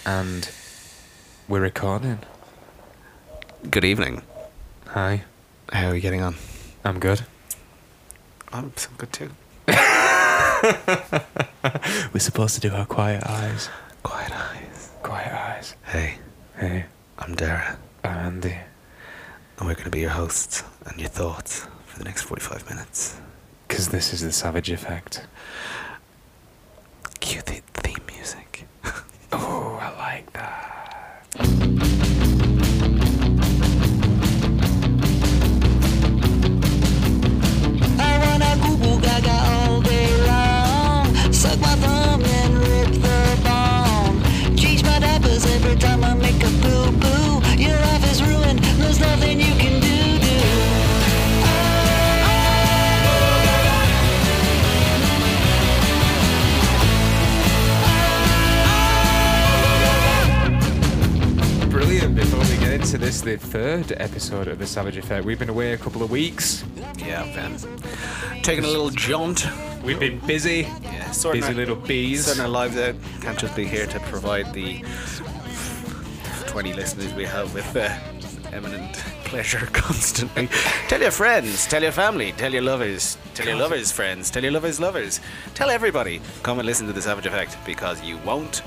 And we're recording. Good evening. Hi. How are you getting on? I'm good. I'm so good too. We're supposed to do our quiet eyes. Quiet eyes. Quiet eyes. Hey, Hey, I'm Dara, I'm Andy. and we're going to be your hosts and your thoughts for the next 45 minutes. Because this is the Savage Effect. Cue the theme music. Oh, I like that. I wanna goo goo gaga all day long. Suck my thumb and rip the bone. Change my diapers every time I make a boo boo. Your life is ruined, there's nothing you can do. Brilliant. Before we get into this, the third episode of the Savage Effect, we've been away a couple of weeks. Yeah, I've been taking a little jaunt. We've been busy. Yeah, sorting Busy our, little bees. sorting our lives out. Can't just be here to provide the 20 listeners we have with eminent pleasure constantly. Tell your friends, tell your family, tell your lovers, tell your lovers' friends, tell your lovers' lovers. Tell everybody. Come and listen to the Savage Effect because you won't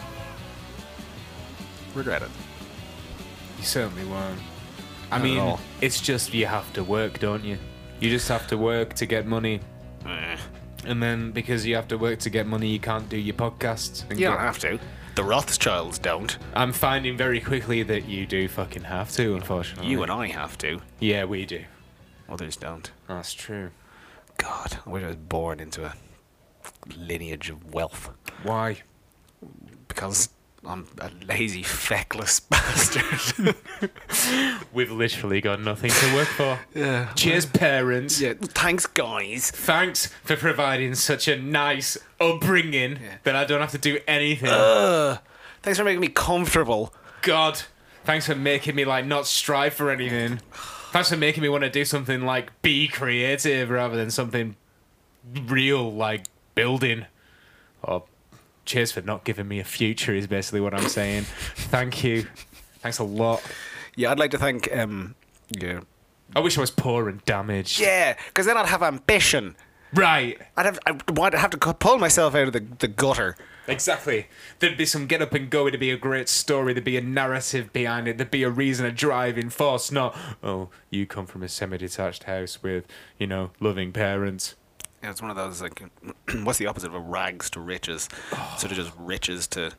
regret it. You certainly won't. I Not at mean, all. it's just you have to work, don't you? You just have to work to get money. And then because you have to work to get money, you can't do your podcasts. And You don't have to. The Rothschilds don't. I'm finding very quickly that you do fucking have to, unfortunately. You and I have to. Yeah, we do. Others don't. That's true. God, I wish I was born into a lineage of wealth. Why? Because I'm a lazy, feckless bastard. We've literally got nothing to work for. Yeah. Cheers, parents. Yeah. Thanks, guys. Thanks for providing such a nice upbringing that I don't have to do anything. Thanks for making me comfortable. God, thanks for making me like not strive for anything. Thanks for making me want to do something like be creative rather than something real like building. Or cheers for not giving me a future is basically what I'm saying. Thank you. Thanks a lot. Yeah, I'd like to thank, yeah. I wish I was poor and damaged. Yeah, because then I'd have ambition. Right. I'd have to pull myself out of the gutter. Exactly. There'd be some get up and go. It'd be a great story. There'd be a narrative behind it. There'd be a reason, a driving force. Not, oh, you come from a semi-detached house with, loving parents. Yeah, it's one of those, like, what's the opposite of a rags to riches? Sort of just riches to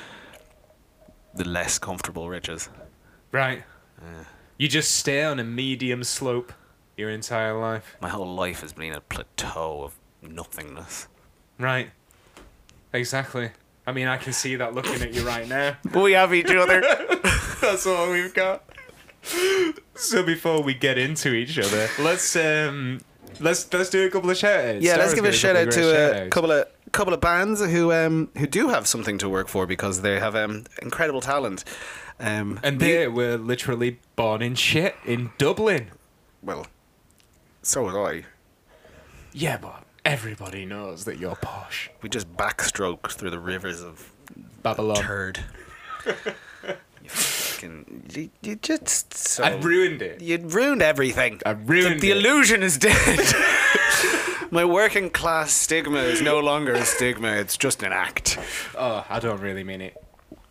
the less comfortable riches. Right. You just stay on a medium slope your entire life. My whole life has been a plateau of nothingness. Right. Exactly. I mean, I can see that looking at you right now. But we have each other. That's all we've got. So before we get into each other, let's do a couple of shout-outs. Yeah, let's Sarah's give a got shout out great to a shout-outs. couple of bands who do have something to work for because they have incredible talent. And they were literally born in shit in Dublin. Well, so was I. Yeah, but everybody knows that you're posh. We just backstroked through the rivers of Babylon. turd. You just so I've ruined it. you'd ruined everything. I've ruined the it. illusion is dead. My working class stigma is no longer a stigma. It's just an act. Oh, I don't really mean it.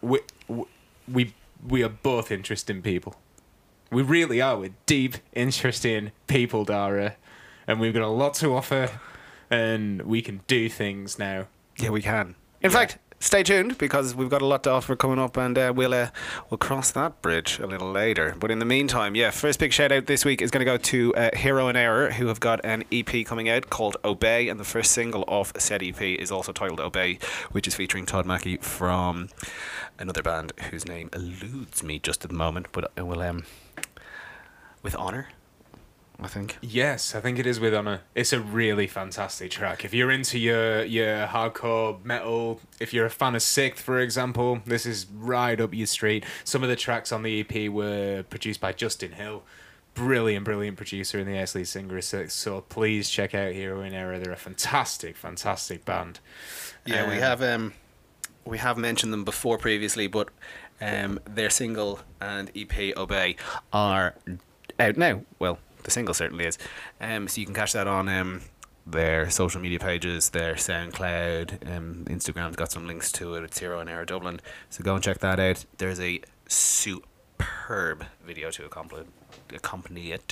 We are both interesting people. We really are. We're deep, interesting people, Dara. And we've got a lot to offer. And we can do things now. Yeah, we can. In fact, stay tuned because we've got a lot to offer coming up, and we'll cross that bridge a little later. But in the meantime, yeah, first big shout out this week is going to go to Hero and Error, who have got an EP coming out called Obey, and the first single off said EP is also titled Obey, which is featuring Todd Mackey from another band whose name eludes me just at the moment, but it will with Honor, I think. Yes, I think it is with Honor. It's a really fantastic track. If you're into your hardcore metal, if you're a fan of Sixth, for example, this is right up your street. Some of the tracks on the EP were produced by Justin Hill. Brilliant producer and the ex-lead singer of Sixth. So please check out Hero in Error. They're a fantastic band. Yeah, we have we have mentioned them before previously, but their single and EP "Obey" are out now. Well, the single certainly is. So you can catch that on their social media pages, their SoundCloud, Instagram's got some links to it. It's Hero and Air Dublin. So go and check that out. There's a superb video to accompany it.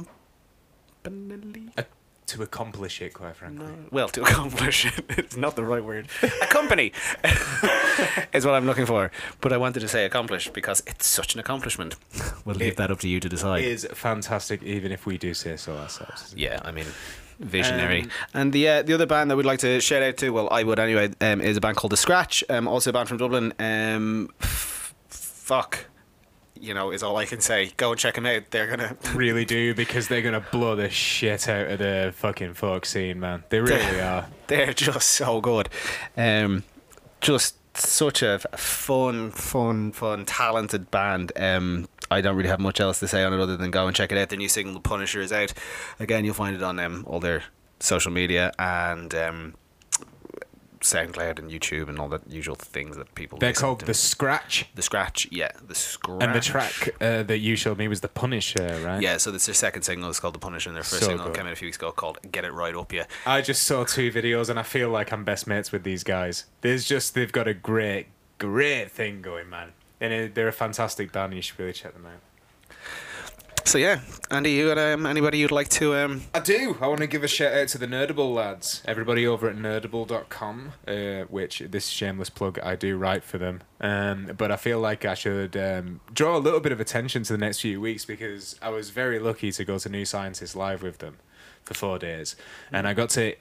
To accomplish it, quite frankly. Well, to accomplish it. It's not the right word. Accompany is what I'm looking for. But I wanted to say accomplish because it's such an accomplishment. We'll leave that up to you to decide. It is fantastic, even if we do say so ourselves. Yeah, I mean, visionary. And the other band that we'd like to shout out to, well, I would anyway, is a band called The Scratch, also a band from Dublin. Fuck. You know, is all I can say. Go and check them out. They're gonna really do, because they're gonna blow the shit out of the fucking folk scene, man. They really are. They're just so good. Just such a fun, talented band. I don't really have much else to say on it other than go and check it out. Their new single, "The Punisher," is out. Again, you'll find it on all their social media and SoundCloud and YouTube and all the usual things that people. They're called The Scratch. The Scratch, yeah, The Scratch. And the track that you showed me was The Punisher, right? Yeah, so that's their second single. It's called The Punisher, and their first single came out a few weeks ago called "Get It Right Up Ya." I just saw 2 videos and I feel like I'm best mates with these guys. They've got a great thing going, man. And they're a fantastic band. You should really check them out. So yeah, Andy, you got anybody you'd like to? I do. I want to give a shout out to the Nerdable lads. Everybody over at nerdable.com, which this shameless plug, I do write for them. But I feel like I should draw a little bit of attention to the next few weeks, because I was very lucky to go to New Scientist Live with them for 4 days, and I got to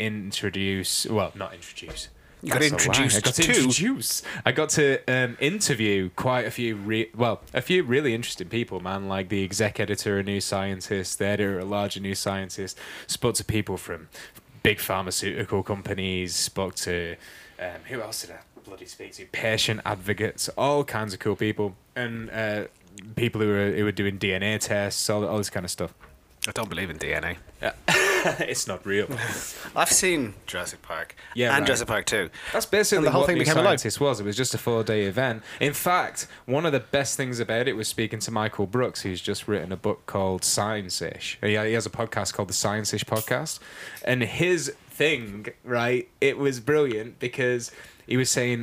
I got to interview quite a few really interesting people, man, like the exec editor of New Scientist, the editor of larger New Scientist. Spoke to people from big pharmaceutical companies, spoke to who else did I bloody speak to? Patient advocates, all kinds of cool people, and people who were doing DNA tests, all this kind of stuff. I don't believe in DNA. Yeah. It's not real. I've seen Jurassic Park. Yeah, and right. Jurassic Park 2. That's basically and the whole what thing New became alive. Scientist was. It was just a 4-day event. In fact, one of the best things about it was speaking to Michael Brooks, who's just written a book called Science-ish. He has a podcast called the Science-ish Podcast. And his thing, right, it was brilliant because he was saying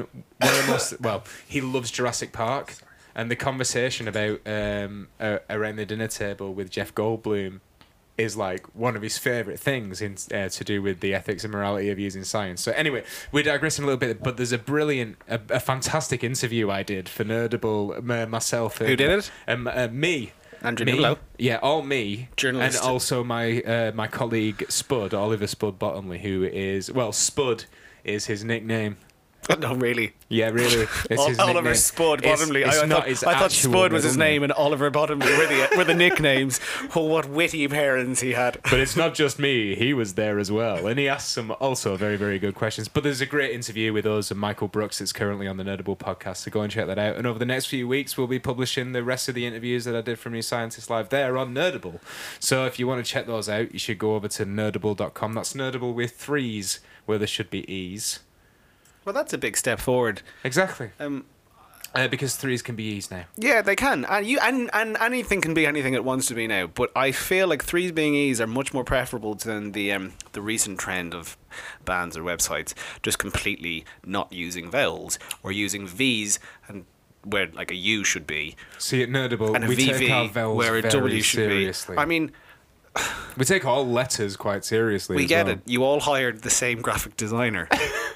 he loves Jurassic Park. And the conversation about around the dinner table with Jeff Goldblum is like one of his favourite things to do with the ethics and morality of using science. So anyway, we're digressing a little bit, but there's a fantastic interview I did for Nerdable, myself. Who did it? Me. Andrew Niblo? Yeah, all me. Journalist. And also my colleague Spud, Oliver Spud Bottomley, who is, Spud is his nickname. No, really. Yeah, really. It's his Oliver nickname. Spud Bottomley. It's I not thought, his I thought actual Spud was his middle name and Oliver Bottomley were the nicknames. Oh, what witty parents he had. But it's not just me. He was there as well. And he asked some also very, very good questions. But there's a great interview with us and Michael Brooks that's currently on the Nerdable podcast. So go and check that out. And over the next few weeks, we'll be publishing the rest of the interviews that I did from New Scientist Live there on Nerdable. So if you want to check those out, you should go over to nerdable.com. That's Nerdable with 3s, where there should be E's. Well, that's a big step forward. Exactly. Because 3s can be E's now. Yeah, they can. And anything can be anything it wants to be now. But I feel like 3s being E's are much more preferable than the recent trend of bands or websites just completely not using vowels or using V's and where like a U should be. See, at Nerdable, and a we VV take our vowels where a very W should seriously. be. I mean, we take all letters quite seriously. we as get well. it. You all hired the same graphic designer.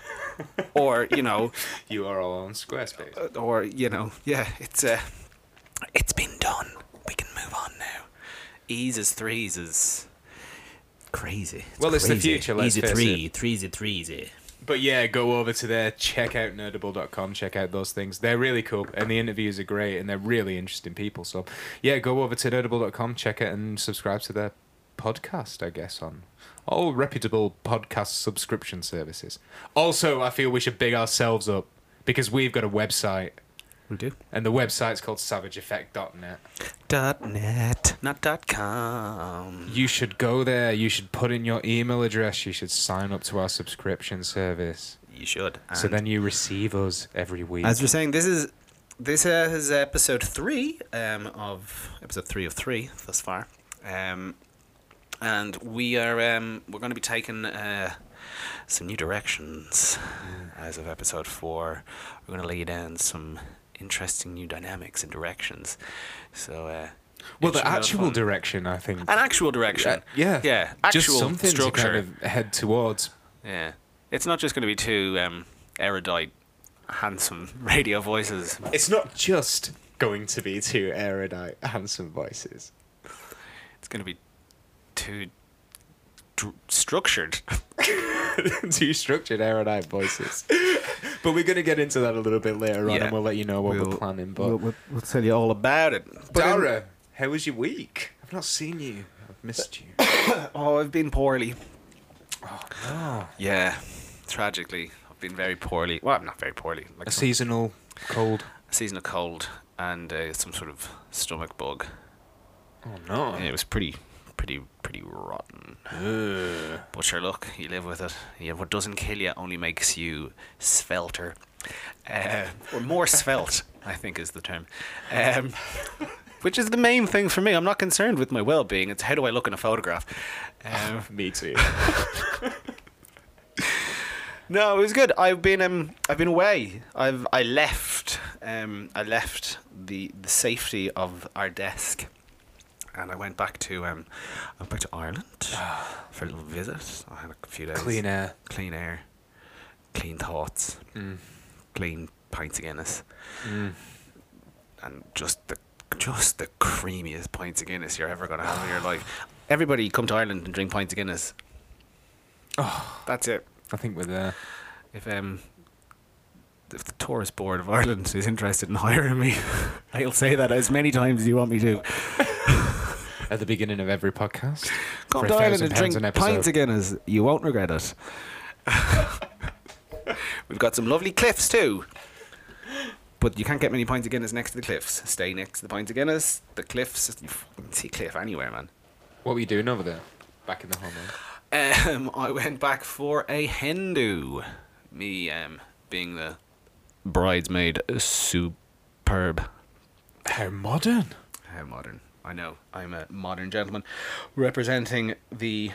Or, you know, you are all on Squarespace. Or, you know, yeah, it's been done. We can move on now. E's as 3s is crazy. It's the future, let's face it. 3's. But yeah, go over to there, check out nerdable.com, check out those things. They're really cool, and the interviews are great, and they're really interesting people. So yeah, go over to nerdable.com, check it, and subscribe to their podcast, I guess, on all reputable podcast subscription services. Also, I feel we should big ourselves up because we've got a website. We do. And the website's called savageeffect.net. .net, not .com. You should go there. You should put in your email address. You should sign up to our subscription service. You should. So And then you receive us every week. as we're saying, this is episode 3 of 3 thus far, and we're going to be taking some new directions as of episode 4. We're going to lay down some interesting new dynamics and directions. So well, it the should be a lot of actual fun. direction, I think. An actual direction. Yeah. Yeah. Actual Just something structure. to kind of head towards. Yeah. It's not just going to be two erudite, handsome radio voices. It's not just going to be two erudite, handsome voices. It's going to be too structured. Two structured erudite voices. But we're going to get into that a little bit later on, Yeah. and we'll let you know what we're planning. But We'll tell you all about it. Dara, how was your week? I've not seen you. I've missed you. Oh, I've been poorly. Oh no! Yeah, tragically, I've been very poorly. Well, not very poorly. Like A seasonal cold. a seasonal cold and some sort of stomach bug. Oh no! And it was pretty rotten. But sure, look, you live with it. Yeah, what doesn't kill you only makes you svelter, or more svelte, I think is the term. Which is the main thing for me. I'm not concerned with my well-being. It's how do I look in a photograph. Me too. No, it was good. I've been away. I left the safety of our desk, and I went back to Ireland for a little visit. I had a few days. Clean air. Clean air, clean thoughts, clean pints of Guinness, and just the creamiest pints of Guinness you're ever gonna have in your life. Everybody come to Ireland and drink pints of Guinness. Oh, That's it. I think we're there. If the tourist board of Ireland is interested in hiring me, I'll say that as many times as you want me to. At the beginning of every podcast. Come For to Ireland and £1,000 drink an episode. pints of Guinness. You won't regret it. We've got some lovely cliffs too. But you can't get many pints of Guinness next to the cliffs. Stay next to the pints of Guinness. The cliffs, you can see cliff anywhere, man. What were you doing over there? Back in the homeland? I went back for a hen do. Me being the bridesmaid, superb. How modern. How modern. I know. I'm a modern gentleman representing the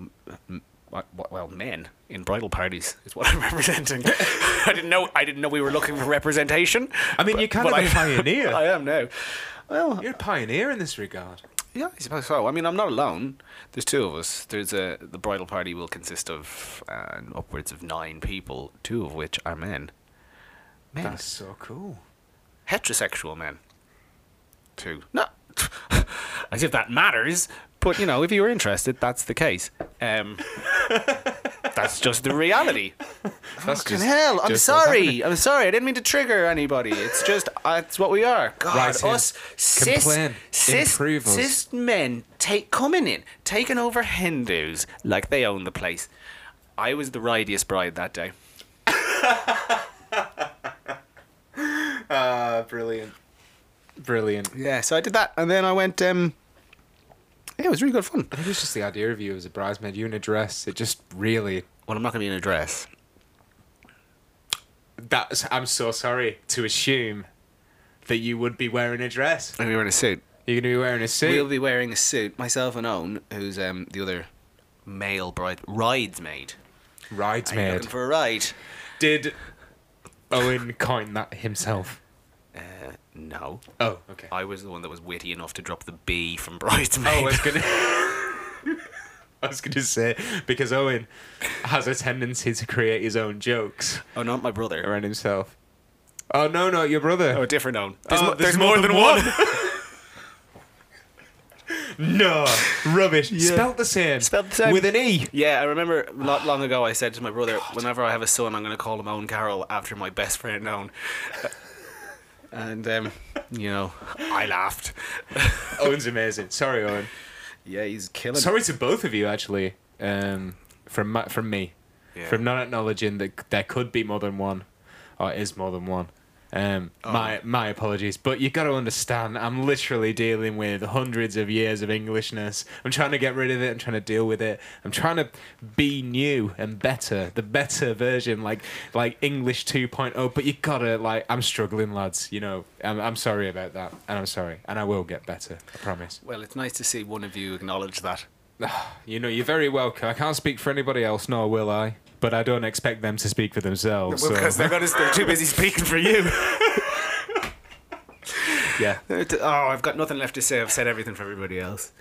men in bridal parties is what I'm representing. I didn't know we were looking for representation. I mean, you're kind of a pioneer. I am now. Well, You're a pioneer in this regard. yeah, I suppose so. I mean, I'm not alone. There's two of us. The bridal party will consist of upwards of 9 people, 2 of which are men. Men. That's so cool. Heterosexual men. 2. No. As if that matters. But, you know, if you were interested, that's the case. That's just the reality. That's Fucking hell. I'm just what's sorry. happening. I'm sorry. I didn't mean to trigger anybody. It's just, it's what we are. God, Write in. us Complain. Improve us. cis men taking over Hindus like they own the place. I was the ridiest bride that day. Brilliant. Brilliant. Yeah, so I did that. And then I went, yeah, it was really good fun. I think it's just the idea of you as a bridesmaid, you in a dress, it just really... Well, I'm not going to be in a dress. I'm so sorry to assume that you would be wearing a dress. I'm wearing a suit. You're going to be wearing a suit. We'll be wearing a suit. Myself and Owen, who's the other male bridesmaid. Are you Bridesmaid. looking for a ride? Did Owen coin that himself? No. Oh, okay. I was the one that was witty enough to drop the B from bridesmaid. I was gonna say, because Owen has a tendency to create his own jokes Oh, not my brother. around himself. Oh no, your brother. Oh, a different Owen. There's more than one. No, rubbish. Spelt the same. Spelt the same. With an E. Yeah, I remember not long ago I said to my brother, whenever I have a son, I'm going to call him Owen Carroll after my best friend Owen. And, you know, I laughed. Owen's amazing. Sorry, Owen. Yeah, he's killing it. Sorry to both of you, actually. From me, Yeah. from not acknowledging that there could be more than one, or is more than one. My apologies, but you got to understand, I'm literally dealing with hundreds of years of Englishness. I'm trying to get rid of it. I'm trying to deal with it. I'm trying to be new and better, the better version, like English 2.0. But you gotta I'm struggling, lads. You know, I'm sorry about that, and I'm sorry, and I will get better. I promise. Well, it's nice to see one of you acknowledge that. You know, you're very welcome. I can't speak for anybody else, nor will I. But I don't expect them to speak for themselves. Well, because they're too busy speaking for you. Yeah. Oh, I've got nothing left to say. I've said everything for everybody else.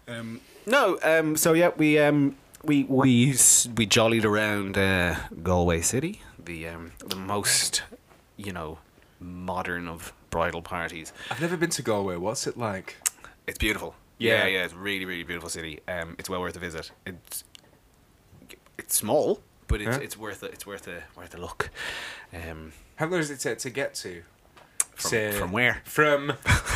So yeah, we jollied around Galway City, the most, modern of bridal parties. I've never been to Galway. What's it like? It's beautiful. Yeah, it's a really, really beautiful city. It's well worth a visit. It's small, but it's worth it. It's worth a look. How long does it take to get to? From where? From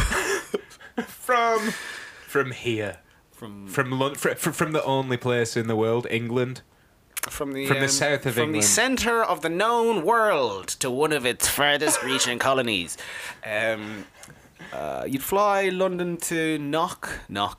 here. From the only place in the world, England. From the south of from England. the centre of the known world to one of its farthest reaching colonies. You'd fly London to Knock.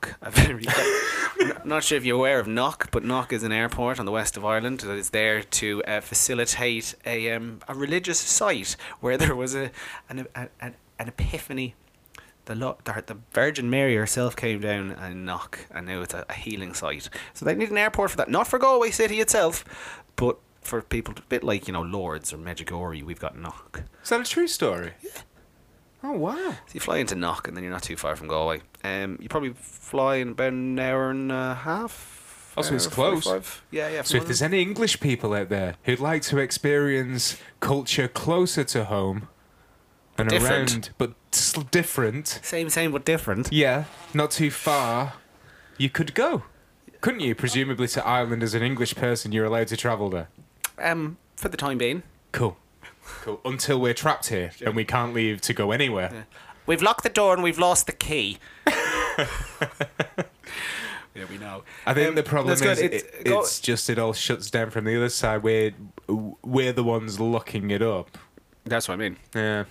I'm not sure if you're aware of Knock, but Knock is an airport on the west of Ireland that is there to facilitate a religious site where there was an epiphany. The Virgin Mary herself came down and Knock, and now it's a healing site. So they need an airport for that, not for Galway City itself, but for people a bit like Lords or Medjugorje. We've got Knock. Is that a true story? Yeah. Oh wow! So you fly into Knock, and then you're not too far from Galway. You probably fly in about an hour and a half. Also, it's close. 45. Yeah. So if there's any English people out there who'd like to experience culture closer to home and Different. around, but still different, same but different. yeah, not too far, you could go, couldn't you? Presumably to Ireland as an English person, you're allowed to travel there. For the time being. Cool. Until we're trapped here and we can't leave to go anywhere. Yeah. We've locked the door and we've lost the key. Yeah, we know. I think the problem is good. it's just it all shuts down from the other side. We're the ones locking it up. That's what I mean.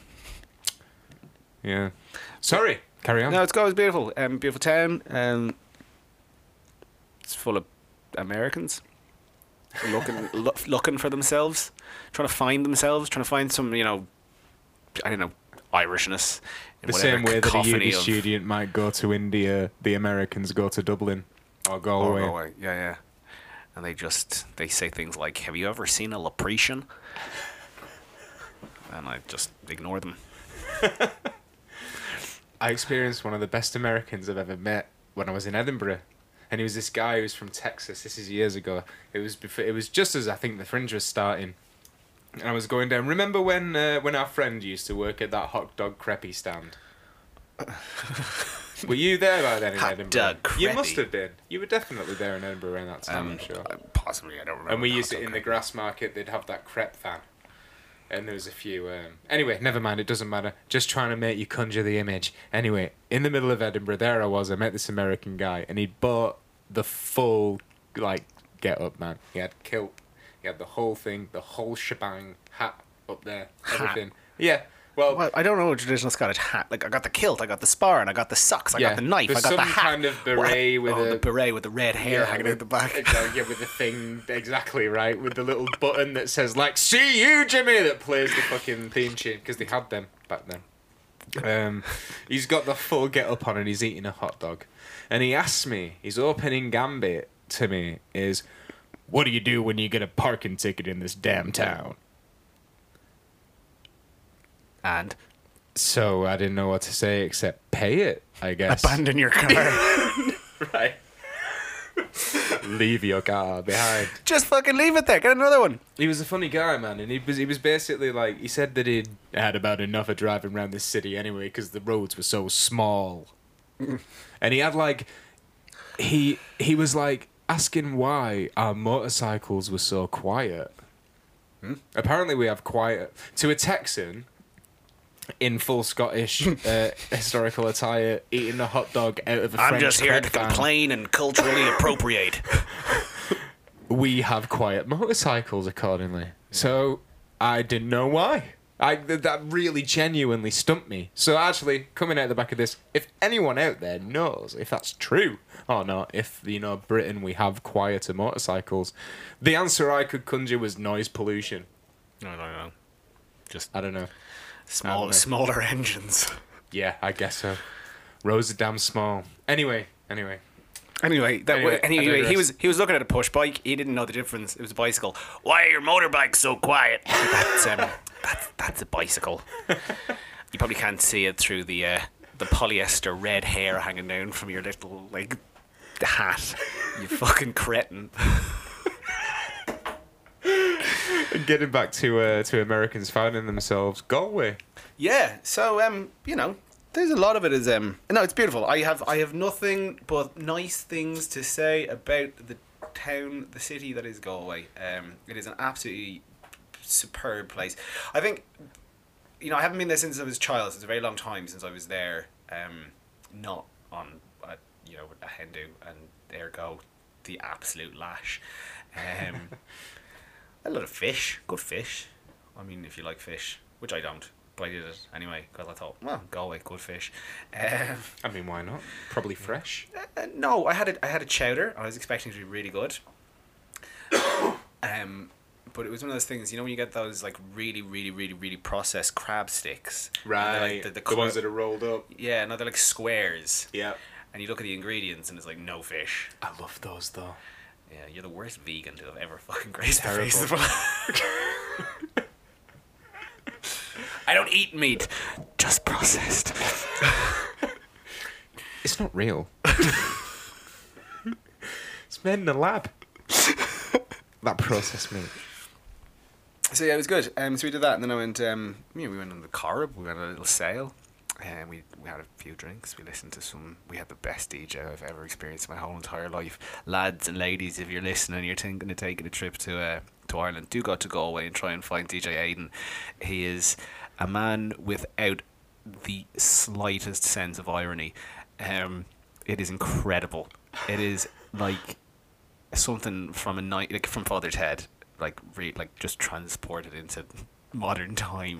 Yeah. Sorry. Carry on. No, it's beautiful. Beautiful town. It's full of Americans looking for themselves, trying to find themselves, trying to find some, Irishness. In the whatever same way that a cacophony uni of- student might go to India, the Americans go to Dublin or Galway. Or Galway. Yeah. And they say things like, "Have you ever seen a Lepretian?" And I just ignore them. I experienced one of the best Americans I've ever met when I was in Edinburgh. And he was this guy who was from Texas. This is years ago. It was just as I think the Fringe was starting. And I was going down. Remember when our friend used to work at that hot dog crepe stand? Were you there by then in Hot Edinburgh? dog You crepe. must have been. You were definitely there in Edinburgh around that time, I'm sure. Possibly, I don't remember. And we the used hot it in dog the grass market. They'd have that crepe van. And there was a few... Anyway, never mind. It doesn't matter. Just trying to make you conjure the image. Anyway, in the middle of Edinburgh, there I was. I met this American guy. And he'd bought the full, get-up, man. He had kilt. He had the whole thing. The whole shebang. Hat up there. Everything. Yeah. Well, I don't know a traditional Scottish hat. Like, I got the kilt, I got the spar, and I got the socks, I got the knife, There's I got the some hat. kind of beret with the beret with the red hair hanging out the back. Exactly, yeah, with the thing, exactly right, with the little button that says, "See you, Jimmy," that plays the fucking theme tune, because they had them back then. He's got the full get-up on and he's eating a hot dog. And he asks me, his opening gambit to me is, "What do you do when you get a parking ticket in this damn town?" And So I didn't know what to say except pay it, I guess. abandon your car. Right. Leave your car behind. Just fucking leave it there. Get another one. He was a funny guy, man, and he was basically like, he said that he'd had about enough of driving around this city anyway because the roads were so small. And he had he was like asking why our motorcycles were so quiet. Apparently we have quiet. To a Texan, in full Scottish historical attire, eating a hot dog out of a French I'm just here to crepe van, complain and culturally appropriate. we have quiet motorcycles accordingly. So I didn't know why. That really genuinely stumped me. So actually, coming out the back of this, if anyone out there knows if that's true or not, if, Britain, we have quieter motorcycles, the answer I could conjure was noise pollution. No. Just I don't know. smaller engines. Yeah, I guess so. Roads are damn small. Anyway. Anyway, I digress. he was looking at a push bike. He didn't know the difference. It was a bicycle. Why are your motorbikes so quiet? That's a bicycle. You probably can't see it through the polyester red hair hanging down from your little hat. You fucking cretin. Getting back to Americans finding themselves Galway. Yeah. So there's a lot of it is no, it's beautiful. I have nothing but nice things to say about the town, the city that is Galway. It is an absolutely superb place. I think I haven't been there since I was a child. So it's a very long time since I was there. Not on a Hindu, and there go the absolute lash. A lot of fish, good fish. I mean, if you like fish, which I don't. But I did it anyway because I thought, well, Galway, good fish. I mean, why not? Probably fresh. No, I had a chowder. I was expecting it to be really good. But it was one of those things, when you get those really, really, really, really processed crab sticks. Right. The ones that are rolled up. Yeah, no, they're like squares. Yeah. And you look at the ingredients and it's like no fish. I love those though. Yeah, you're the worst vegan to have ever fucking graced the face of I don't eat meat, just processed. It's not real. It's made in a lab. That processed meat. So yeah, it was good. So we did that, and then I went. We went on the Corrib. We went on a little sail, and we had a few drinks. We listened to some. We had the best DJ I've ever experienced in my whole entire life. Lads and ladies, if you're listening, and you're thinking of taking a trip to Ireland, do go to Galway and try and find DJ Aiden. He is a man without the slightest sense of irony. It is incredible. It is like something from a night, from Father's Head. Just transported into modern time.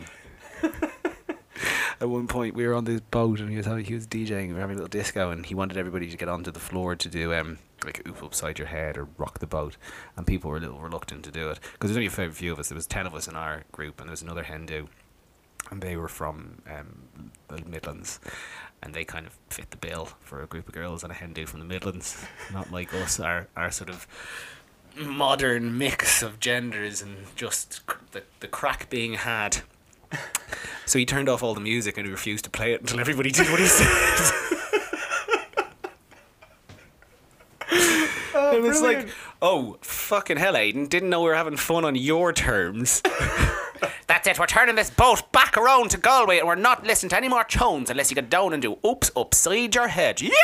At one point, we were on this boat and he was DJing. We were having a little disco, and he wanted everybody to get onto the floor to do Oop Upside Your Head or Rock the Boat, and people were a little reluctant to do it because there's only a fair few of us. There was 10 of us in our group, and there was another Hindu, and they were from the Midlands, and they kind of fit the bill for a group of girls and a Hindu from the Midlands, not like us, our sort of modern mix of genders and just the crack being had. So he turned off all the music and he refused to play it until everybody did what he said. And it's like, oh, fucking hell, Aiden, didn't know we were having fun on your terms. That's it, we're turning this boat back around to Galway and we're not listening to any more tunes unless you get down and do oops upside your head. You!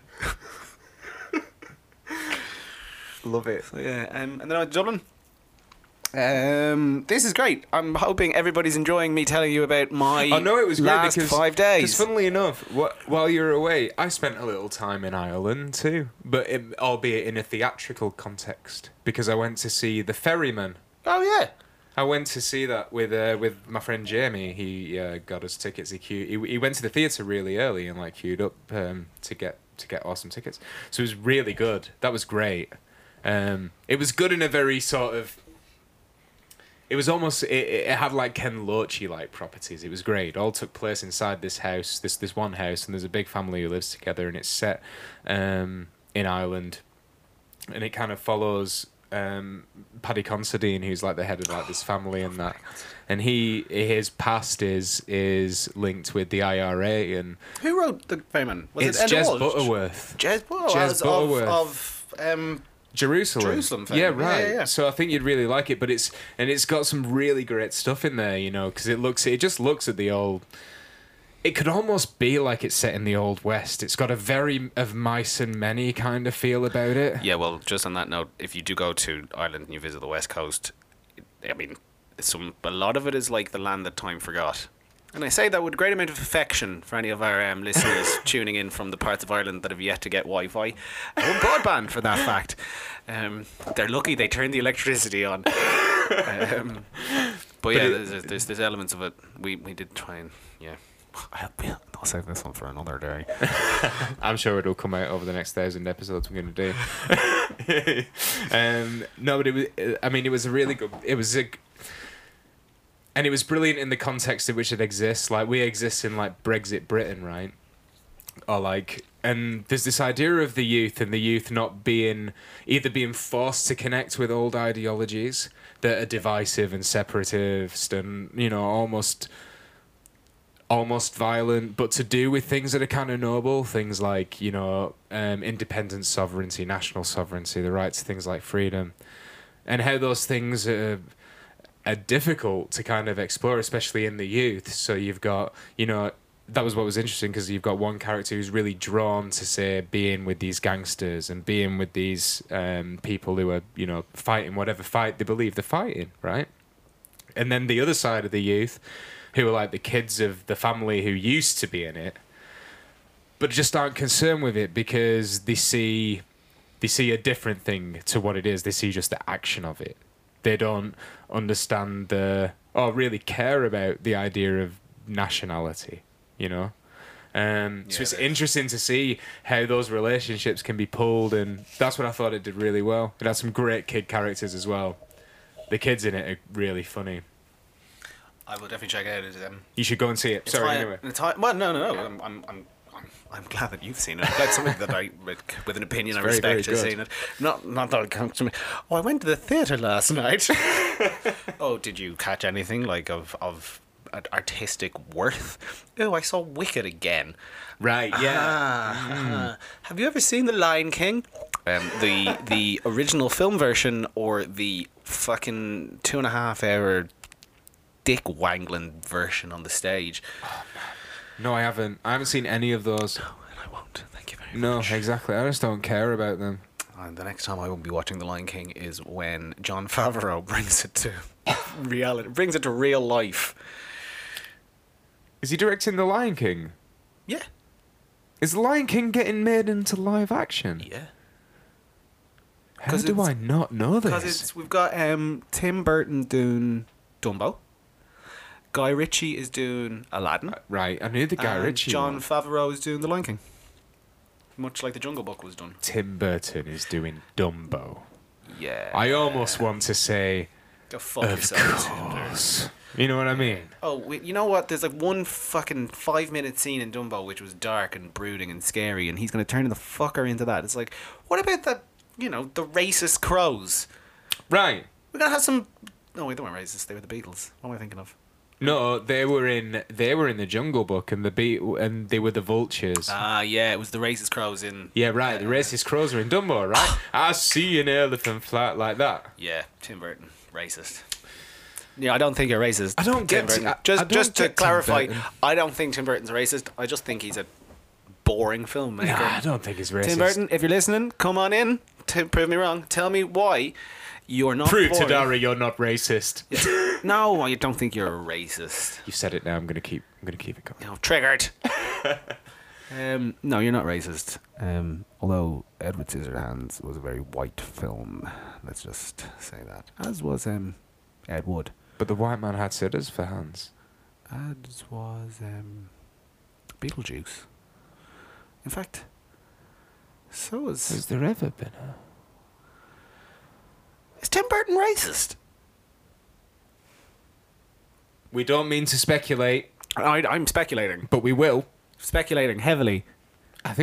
Love it. So, yeah, and then I went to Dublin. This is great. I'm hoping everybody's enjoying me telling you about my it was last great 5 days. Because funnily enough, while you were away, I spent a little time in Ireland too, but albeit in a theatrical context, because I went to see The Ferryman. Oh yeah. I went to see that with my friend Jamie. He got us tickets. He went to the theatre really early and queued up to get awesome tickets. So it was really good. That was great. It was good in a very sort of. It was almost. It had Ken Loach-y properties. It was great. It all took place inside this house, this one house, and there's a big family who lives together, and it's set in Ireland, and it kind of follows Paddy Considine, who's the head of this family and that, and his past is linked with the IRA. And who wrote The Ferryman? It's Jez Butterworth. Jez Butterworth of Jerusalem. Fame. Yeah, right. Yeah. So I think you'd really like it, but it's got some really great stuff in there, because it just looks at the old. It could almost be like it's set in the Old West. It's got a very of mice and many kind of feel about it. Yeah, well, just on that note, if you do go to Ireland and you visit the West Coast, I mean, a lot of it is like the land that time forgot. And I say that with a great amount of affection for any of our listeners tuning in from the parts of Ireland that have yet to get Wi-Fi. Or broadband, for that fact. They're lucky they turned the electricity on. But yeah, there's elements of it. We did try and I'll save this one for another day. I'm sure it'll come out over the next 1,000 episodes we're going to do. No, but it was a really good. And it was brilliant in the context in which it exists. Like, we exist in, like, Brexit Britain, right? Or, like... And there's this idea of the youth, and the youth not being... either being forced to connect with old ideologies that are divisive and separatist and, you know, almost violent, but to do with things that are kind of noble. Things like, you know, independent sovereignty, national sovereignty, the right to things like freedom. And how those things are difficult to kind of explore, especially in the youth. So you've got, you know, that was what was interesting, because you've got one character who's really drawn to, say, being with these gangsters and being with these people who are, you know, fighting whatever fight they believe they're fighting, right? And then the other side of the youth, who are like the kids of the family who used to be in it, but just aren't concerned with it because they see a different thing to what it is. They see just the action of it. They don't understand or really care about the idea of nationality, you know? So it's interesting to see how those relationships can be pulled, and that's what I thought it did really well. It had some great kid characters as well. The kids in it are really funny. I will definitely check it out. You should go and see it. Sorry, anyway. Well, no. I'm glad that you've seen it. I'm glad somebody that I, with an opinion I respect, has seen it. Not that it comes to me. Oh, I went to the theatre last night. Oh, did you catch anything like of artistic worth? Oh, I saw Wicked again. Right, yeah. Have you ever seen The Lion King? The original film version, or the fucking 2.5 hour dick wangling version on the stage? No, I haven't. I haven't seen any of those. No, and I won't. Thank you very much. much. No, exactly. I just don't care about them. And the next time I won't be watching The Lion King is when Jon Favreau brings it to reality, brings it to real life. Is he directing The Lion King? Yeah. Is The Lion King getting made into live action? Yeah. How do I not know this? Because we've got Tim Burton doing Dumbo. Guy Ritchie is doing Aladdin. Right, I knew the Guy Ritchie Jon one. Favreau is doing The Lion King. Much like The Jungle Book was done. Tim Burton is doing Dumbo. Yeah. I almost want to say, go fuck of yourself, Tim course. You know what I mean? Oh, you know what? There's like one fucking 5-minute scene in Dumbo which was dark and brooding and scary, and he's going to turn the fucker into that. It's like, what about that, you know, the racist crows? Right. We're going to have some... No, wait, they weren't racist. They were the Beatles. What am I thinking of? No, they were in the Jungle Book, and and they were the vultures. Yeah, it was the racist crows in... Yeah, right. The racist crows are in Dumbo, right? I see an elephant fly like that. Yeah, Tim Burton, racist. Yeah, I don't think you're racist. I don't get Tim Burton. Just to clarify, I don't think Tim Burton's racist. I just think he's a boring filmmaker. Nah, I don't think he's racist. Tim Burton, if you're listening, come on in. Prove me wrong. Tell me why you're not Prove boring. to Dara you're not racist. No, I don't think you're a racist. You said it now. I'm gonna keep it going. No, triggered. No, you're not racist. Although Edward Scissorhands was a very white film. Let's just say that. As was Ed Wood. But the white man had scissors for hands. As was Beetlejuice. In fact, so was... Has there ever been a... Is Tim Burton racist? We don't mean to speculate. I'm speculating. But we will. Speculating heavily. I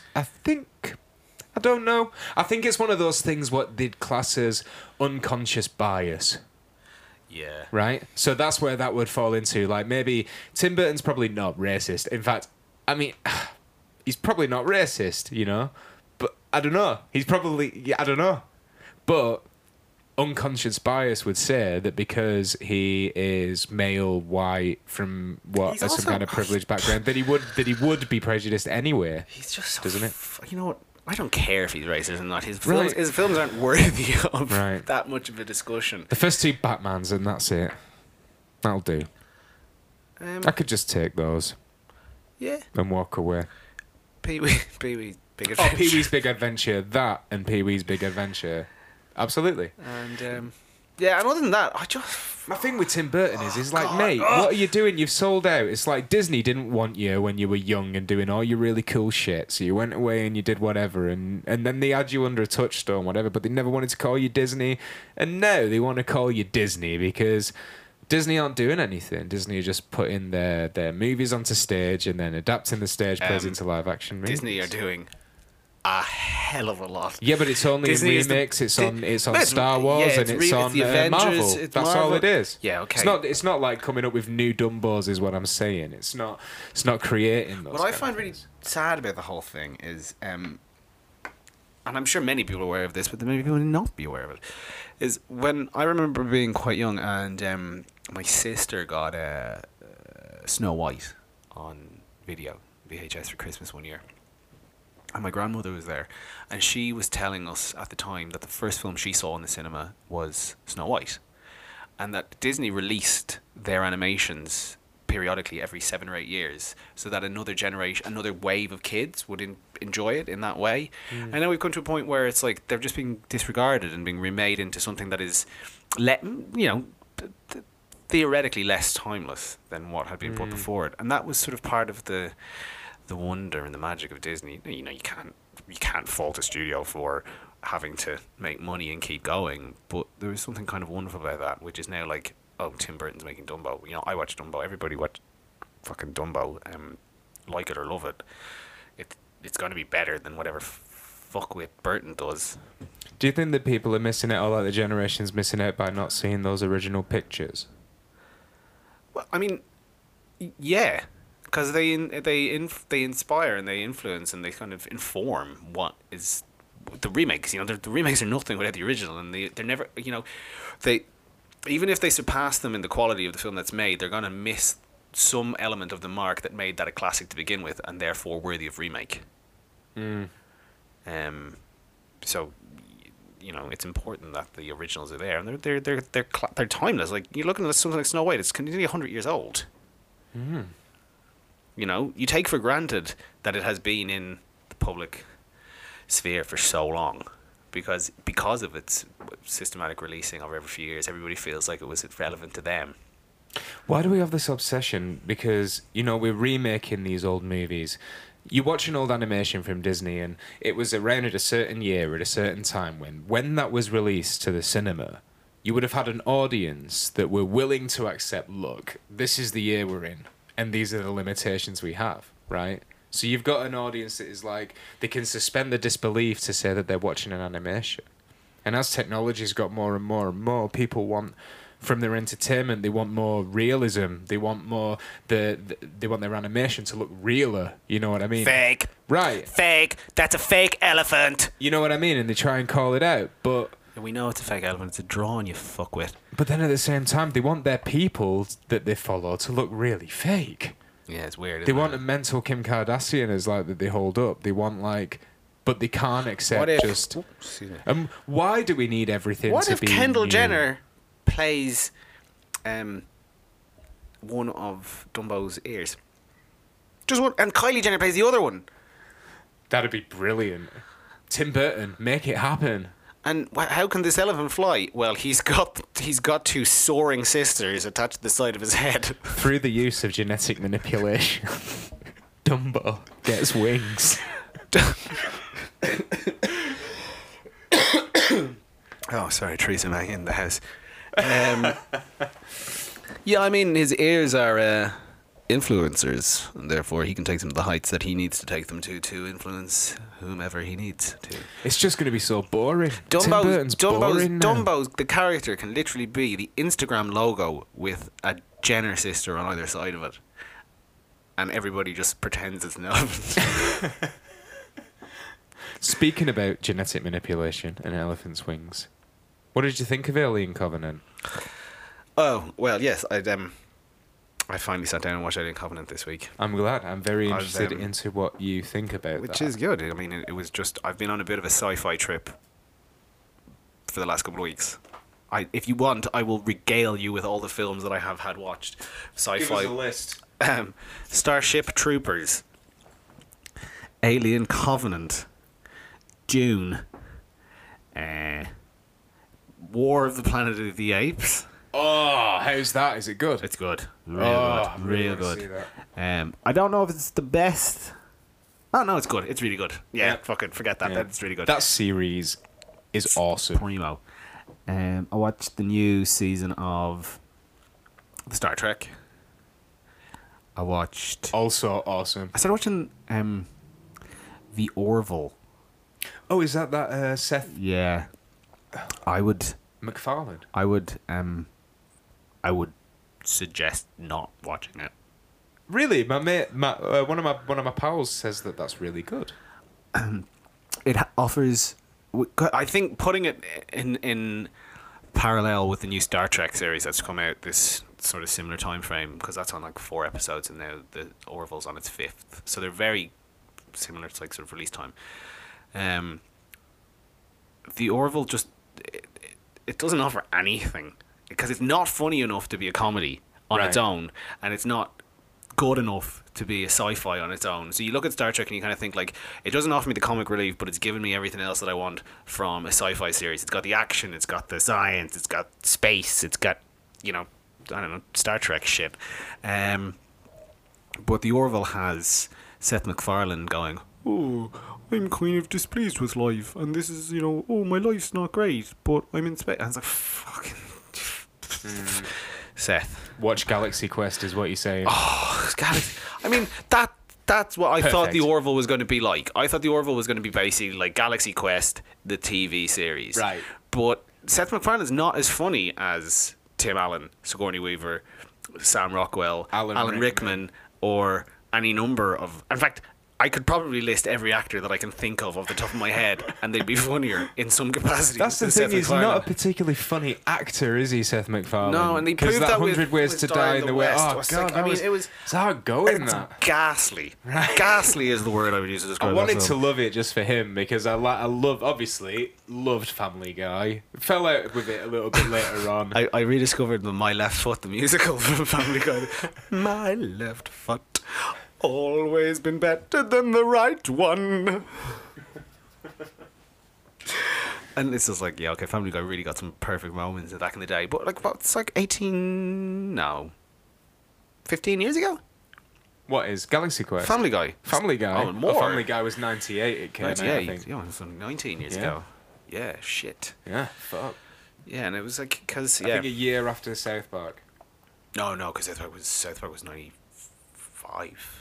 don't know. I think it's one of those things what they'd class as unconscious bias. Yeah. Right? So that's where that would fall into. Like, maybe Tim Burton's probably not racist. In fact, I mean, he's probably not racist, you know? But I don't know. He's probably... I don't know. But unconscious bias would say that because he is male, white, from He's some also- kind of privileged background, that he would be prejudiced anyway. He's just so... Doesn't it? You know what? I don't care if he's racist or not. His Right. films aren't worthy of Right. that much of a discussion. The first two Batmans, and that's it. That'll do. I could just take those Yeah. and walk away. Pee-wee Big Adventure. Oh, Pee-wee's Big Adventure. That and Pee-wee's Big Adventure. Absolutely. And, yeah, and other than that, I just... My thing with Tim Burton is, he's like, mate, what are you doing? You've sold out. It's like Disney didn't want you when you were young and doing all your really cool shit. So you went away and you did whatever. And then they had you under a touchstone, whatever. But they never wanted to call you Disney. And now they want to call you Disney because Disney aren't doing anything. Disney are just putting their movies onto stage and then adapting the stage plays into live action movies. Disney are doing a hell of a lot. Yeah, but it's only Disney in remakes. It's on Listen, Star Wars yeah, and it's on the Avengers, Marvel. it's That's all Marvel. it is. Yeah, okay. It's not like coming up with new Dumbos, is what I'm saying. It's not creating those. What I kind of find really things. sad about the whole thing is, and I'm sure many people are aware of this, but many people may not be aware of it, is when I remember being quite young and my sister got Snow White on video, VHS for Christmas one year. And my grandmother was there, and she was telling us at the time that the first film she saw in the cinema was Snow White, and that Disney released their animations periodically every 7 or 8 years, so that another generation, another wave of kids would enjoy it in that way. And now we've come to a point where it's like they're just being disregarded and being remade into something that is, theoretically less timeless than what had been put before it. And that was sort of part of the wonder and the magic of Disney. You can't fault a studio for having to make money and keep going, but there was something kind of wonderful about that, which is now like, oh, Tim Burton's making Dumbo. I watch Dumbo. Everybody watch fucking Dumbo. Like it or love it. It's going to be better than whatever fuckwit Burton does. Do you think that people are missing out, or like the generation's missing out by not seeing those original pictures? Well, I mean, yeah, because they inspire and they influence and they kind of inform what is the remakes. The remakes are nothing without the original, and they're never. They even if they surpass them in the quality of the film that's made, they're gonna miss some element of the mark that made that a classic to begin with, and therefore worthy of remake. So, it's important that the originals are there, and they're timeless. Like, you're looking at something like Snow White; it's nearly 100 years old. You take for granted that it has been in the public sphere for so long, because of its systematic releasing over every few years. Everybody feels like it was relevant to them. Why do we have this obsession? Because, we're remaking these old movies. You watch an old animation from Disney, and it was around at a certain year, at a certain time, when that was released to the cinema, you would have had an audience that were willing to accept, look, this is the year we're in, and these are the limitations we have, right? So you've got an audience that is like, they can suspend the disbelief to say that they're watching an animation. And as technology's got more and more and more, people want, from their entertainment, they want more realism. They want more, they want their animation to look realer. You know what I mean? Fake. Right. Fake. That's a fake elephant. You know what I mean? And they try and call it out, but... We know it's a fake elephant. It's a drawing, you fuckwit. But then at the same time, they want their people that they follow to look really fake. Yeah, it's weird. They want a mental Kim Kardashian as like that they hold up. They want like, but they can't accept just. Why do we need everything? What to if be Kendall new? Jenner plays one of Dumbo's ears? Just one, and Kylie Jenner plays the other one. That'd be brilliant. Tim Burton, make it happen. And how can this elephant fly? Well, he's got two soaring sisters attached to the side of his head. Through the use of genetic manipulation, Dumbo gets wings. Oh, sorry, Theresa May in the house. Yeah, I mean, his ears are influencers, and therefore he can take them to the heights that he needs to take them to influence whomever he needs to. It's just going to be so boring. Tim Burton's boring now. Dumbo's, the character can literally be the Instagram logo with a Jenner sister on either side of it. And everybody just pretends it's an elephant. Speaking about genetic manipulation and elephant's wings, what did you think of Alien Covenant? Oh, well, yes, I finally sat down and watched Alien Covenant this week. I'm glad. I'm very interested into what you think about which that. is good. I mean, it was just... I've been on a bit of a sci-fi trip for the last couple of weeks. If you want, I will regale you with all the films that I have had watched. Sci-fi. Give us a list. Starship Troopers. Alien Covenant. Dune. War of the Planet of the Apes. Oh, how's that? Is it good? It's good. Real I'm good. really Real wanna see good. that. I don't know if it's the best. Oh, no, it's good. It's really good. Yeah, Yeah. fucking forget that. Yeah. That's really good. That series is awesome. Primo. I watched the new season of Star Trek. I watched... Also awesome. I started watching The Orville. Oh, is that Seth Yeah. I would MacFarlane? I would suggest not watching it. Really, my mate, one of my pals says that that's really good. It offers. I think putting it in parallel with the new Star Trek series that's come out this sort of similar time frame, because that's on like 4 episodes and now the Orville's on its 5th, so they're very similar to like sort of release time. The Orville just it doesn't offer anything because it's not funny enough to be a comedy on its Right. own, and it's not good enough to be a sci-fi on its own. So you look at Star Trek and you kind of think like, it doesn't offer me the comic relief, but it's given me everything else that I want from a sci-fi series. It's got the action, it's got the science, it's got space, it's got, you know, I don't know, Star Trek shit. But the Orville has Seth MacFarlane going, oh, I'm kind of displeased with life, and this is, you know, oh, my life's not great, but I'm in space. And it's like, fucking... Seth. Watch Galaxy Quest is what you're saying. Oh, Galaxy. I mean, that's what I thought the Perfect. Orville was going to be like. I thought the Orville was going to be basically like Galaxy Quest, the TV series. Right. But Seth MacFarlane's not as funny as Tim Allen, Sigourney Weaver, Sam Rockwell, Alan Rickman, or any number of... In fact, I could probably list every actor that I can think of off the top of my head, and they'd be funnier in some capacity. That's the than thing. Seth He's MacFarlane. not a particularly funny actor, is he, Seth MacFarlane? No, and they because proved that that with 100 Ways to Die in the West. Oh was god, like, that I mean, was, it was it's hard going. it's That ghastly. Ghastly is the word I would use to I describe that wanted to film. love it just for him because I loved Family Guy. Fell out with it a little bit later on. I rediscovered My Left Foot, the musical from Family Guy. My left foot, always been better than the right one. And this is like, yeah, okay, Family Guy really got some perfect moments back in the day. But like, what, it's like 15 years ago? What is Galaxy Quest? Family Guy. Family Guy. Oh, more. Family Guy was 98. It came out, I 98. think. Yeah, it was 19 years Yeah. ago. Yeah, shit. Yeah, fuck. Yeah, and it was like, because, I yeah. think a year after South Park. No, because South Park was 95.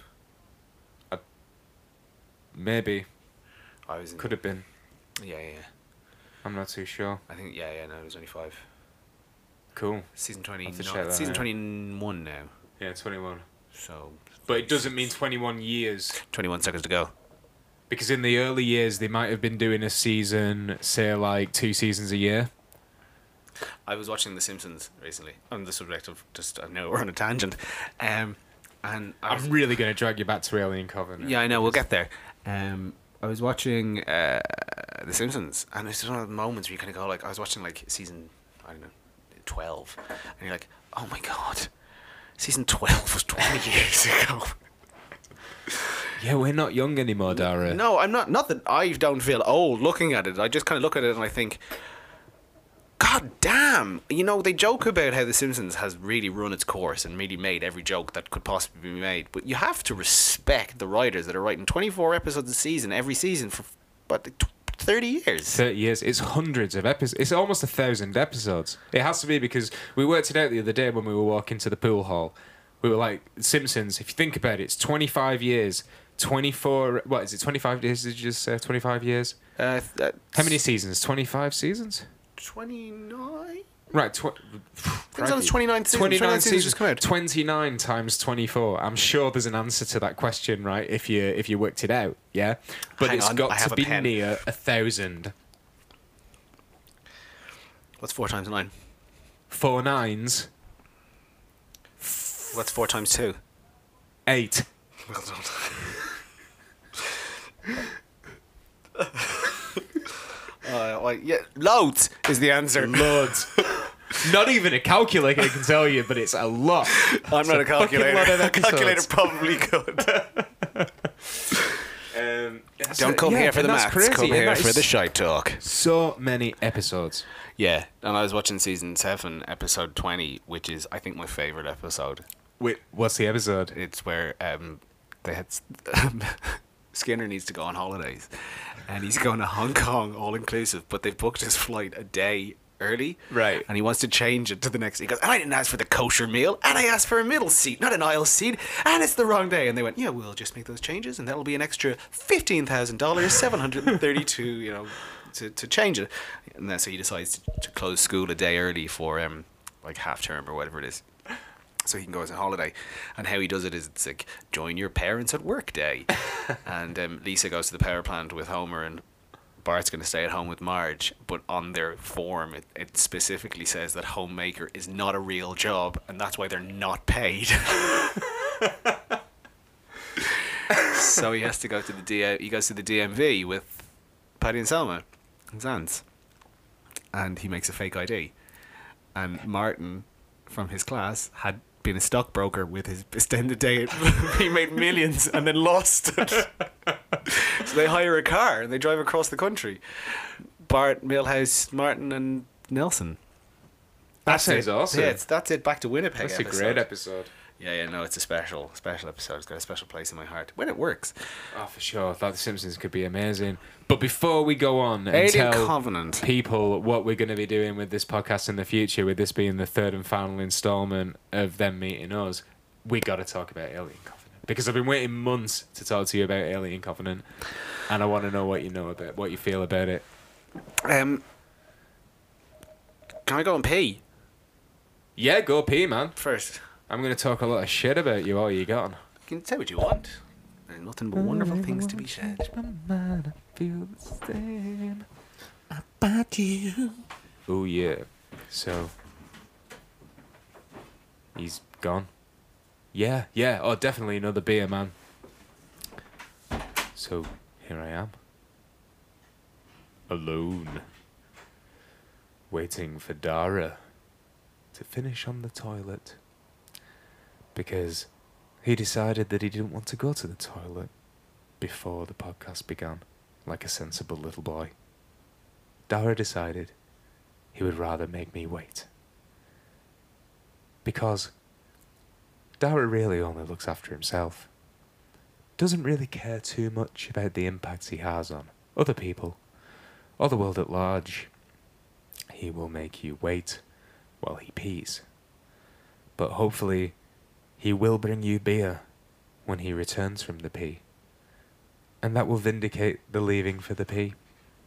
Maybe. I was in... Could have been. Yeah. I'm not too sure. I think, no, it was only 5. Cool. Season 20. have to No, check that season out. 21 now. Yeah, 21. So But it doesn't mean 21 years. 21 seconds to go. Because in the early years, they might have been doing a season, say, like 2 seasons a year. I was watching The Simpsons recently on the subject of just, I know we're on a tangent. And I was, I'm really going to drag you back to Alien Covenant. yeah, I know, we'll get there. I was watching The Simpsons, and it's one of the moments where you kind of go, like, I was watching, like, season, I don't know, 12, and you're like, oh my god, season 12 was 20 years ago. Yeah, we're not young anymore, Dara. No, I'm not. Not that I don't feel old looking at it. I just kind of look at it and I think, God damn! You know, they joke about how The Simpsons has really run its course and really made every joke that could possibly be made. But you have to respect the writers that are writing 24 episodes a season, every season, for what, 30 years. 30 years. It's hundreds of episodes. It's almost 1,000 episodes. It has to be because we worked it out the other day when we were walking to the pool hall. We were like, Simpsons, if you think about it, it's 25 years. 24, what is it, 25 years? Did you just say 25 years? How many seasons? 25 seasons? 29? Right. I think that was 29 seasons. 29 seasons just come out. 29 times 24. I'm sure there's an answer to that question, right? If you worked it out, yeah. But Hang it's on, I got have to a be pen. near 1,000. What's 4 times 9? 4 9s, What's 4 times 2? 8. Well done. Yeah, loads is the answer. Loads. Not even a calculator can tell you, but it's a lot. I'm not a fucking calculator. lot of A calculator episodes. probably could. Don't come here for the and that's maths. crazy, Come and here that for is the shite talk. So many episodes. Yeah, and I was watching season 7, episode 20, which is I think my favorite episode. Wait, what's the episode? It's where they had Skinner needs to go on holidays, and he's going to Hong Kong all inclusive, but they've booked his flight a day early, Right. And he wants to change it to the next. He goes, and I didn't ask for the kosher meal, and I asked for a middle seat, not an aisle seat, and it's the wrong day. And they went, yeah, we'll just make those changes, and that'll be an extra $15,000, $732, you know, to change it. And then so he decides to close school a day early for like half term or whatever it is, so he can go as a holiday. And how he does it is it's like join your parents at work day. And Lisa goes to the power plant with Homer, and Bart's going to stay at home with Marge, but on their form it specifically says that homemaker is not a real job, and that's why they're not paid. So he has to go to he goes to the DMV with Paddy and Selma and Zans, and he makes a fake ID. And Martin from his class had been a stockbroker with his extended day. He made millions and then lost it. So they hire a car and they drive across the country. Bart, Milhouse, Martin and Nelson. That sounds awesome. Yeah, that's it. Back to Winnipeg. That's a great episode. Yeah, no, it's a special episode. It's got a special place in my heart when it works. Oh, for sure. I thought The Simpsons could be amazing. But before we go on and Alien tell Covenant. people what we're going to be doing with this podcast in the future, with this being the third and final installment of them meeting us, we got to talk about Alien Covenant. Because I've been waiting months to talk to you about Alien Covenant, and I want to know what you know about, what you feel about it. Can I go and pee Yeah, go pee, man. first? I'm going to talk a lot of shit about you all you got on. You can say what you want. There's nothing but wonderful things to be said. About you. Oh, yeah. So, he's gone. Yeah. Oh, definitely another beer, man. So, here I am. Alone. Waiting for Dara to finish on the toilet. Because he decided that he didn't want to go to the toilet before the podcast began, like a sensible little boy. Dara decided he would rather make me wait. Because Dara really only looks after himself. Doesn't really care too much about the impact he has on other people or the world at large. He will make you wait while he pees. But hopefully he will bring you beer when he returns from the pee. And that will vindicate the leaving for the pee.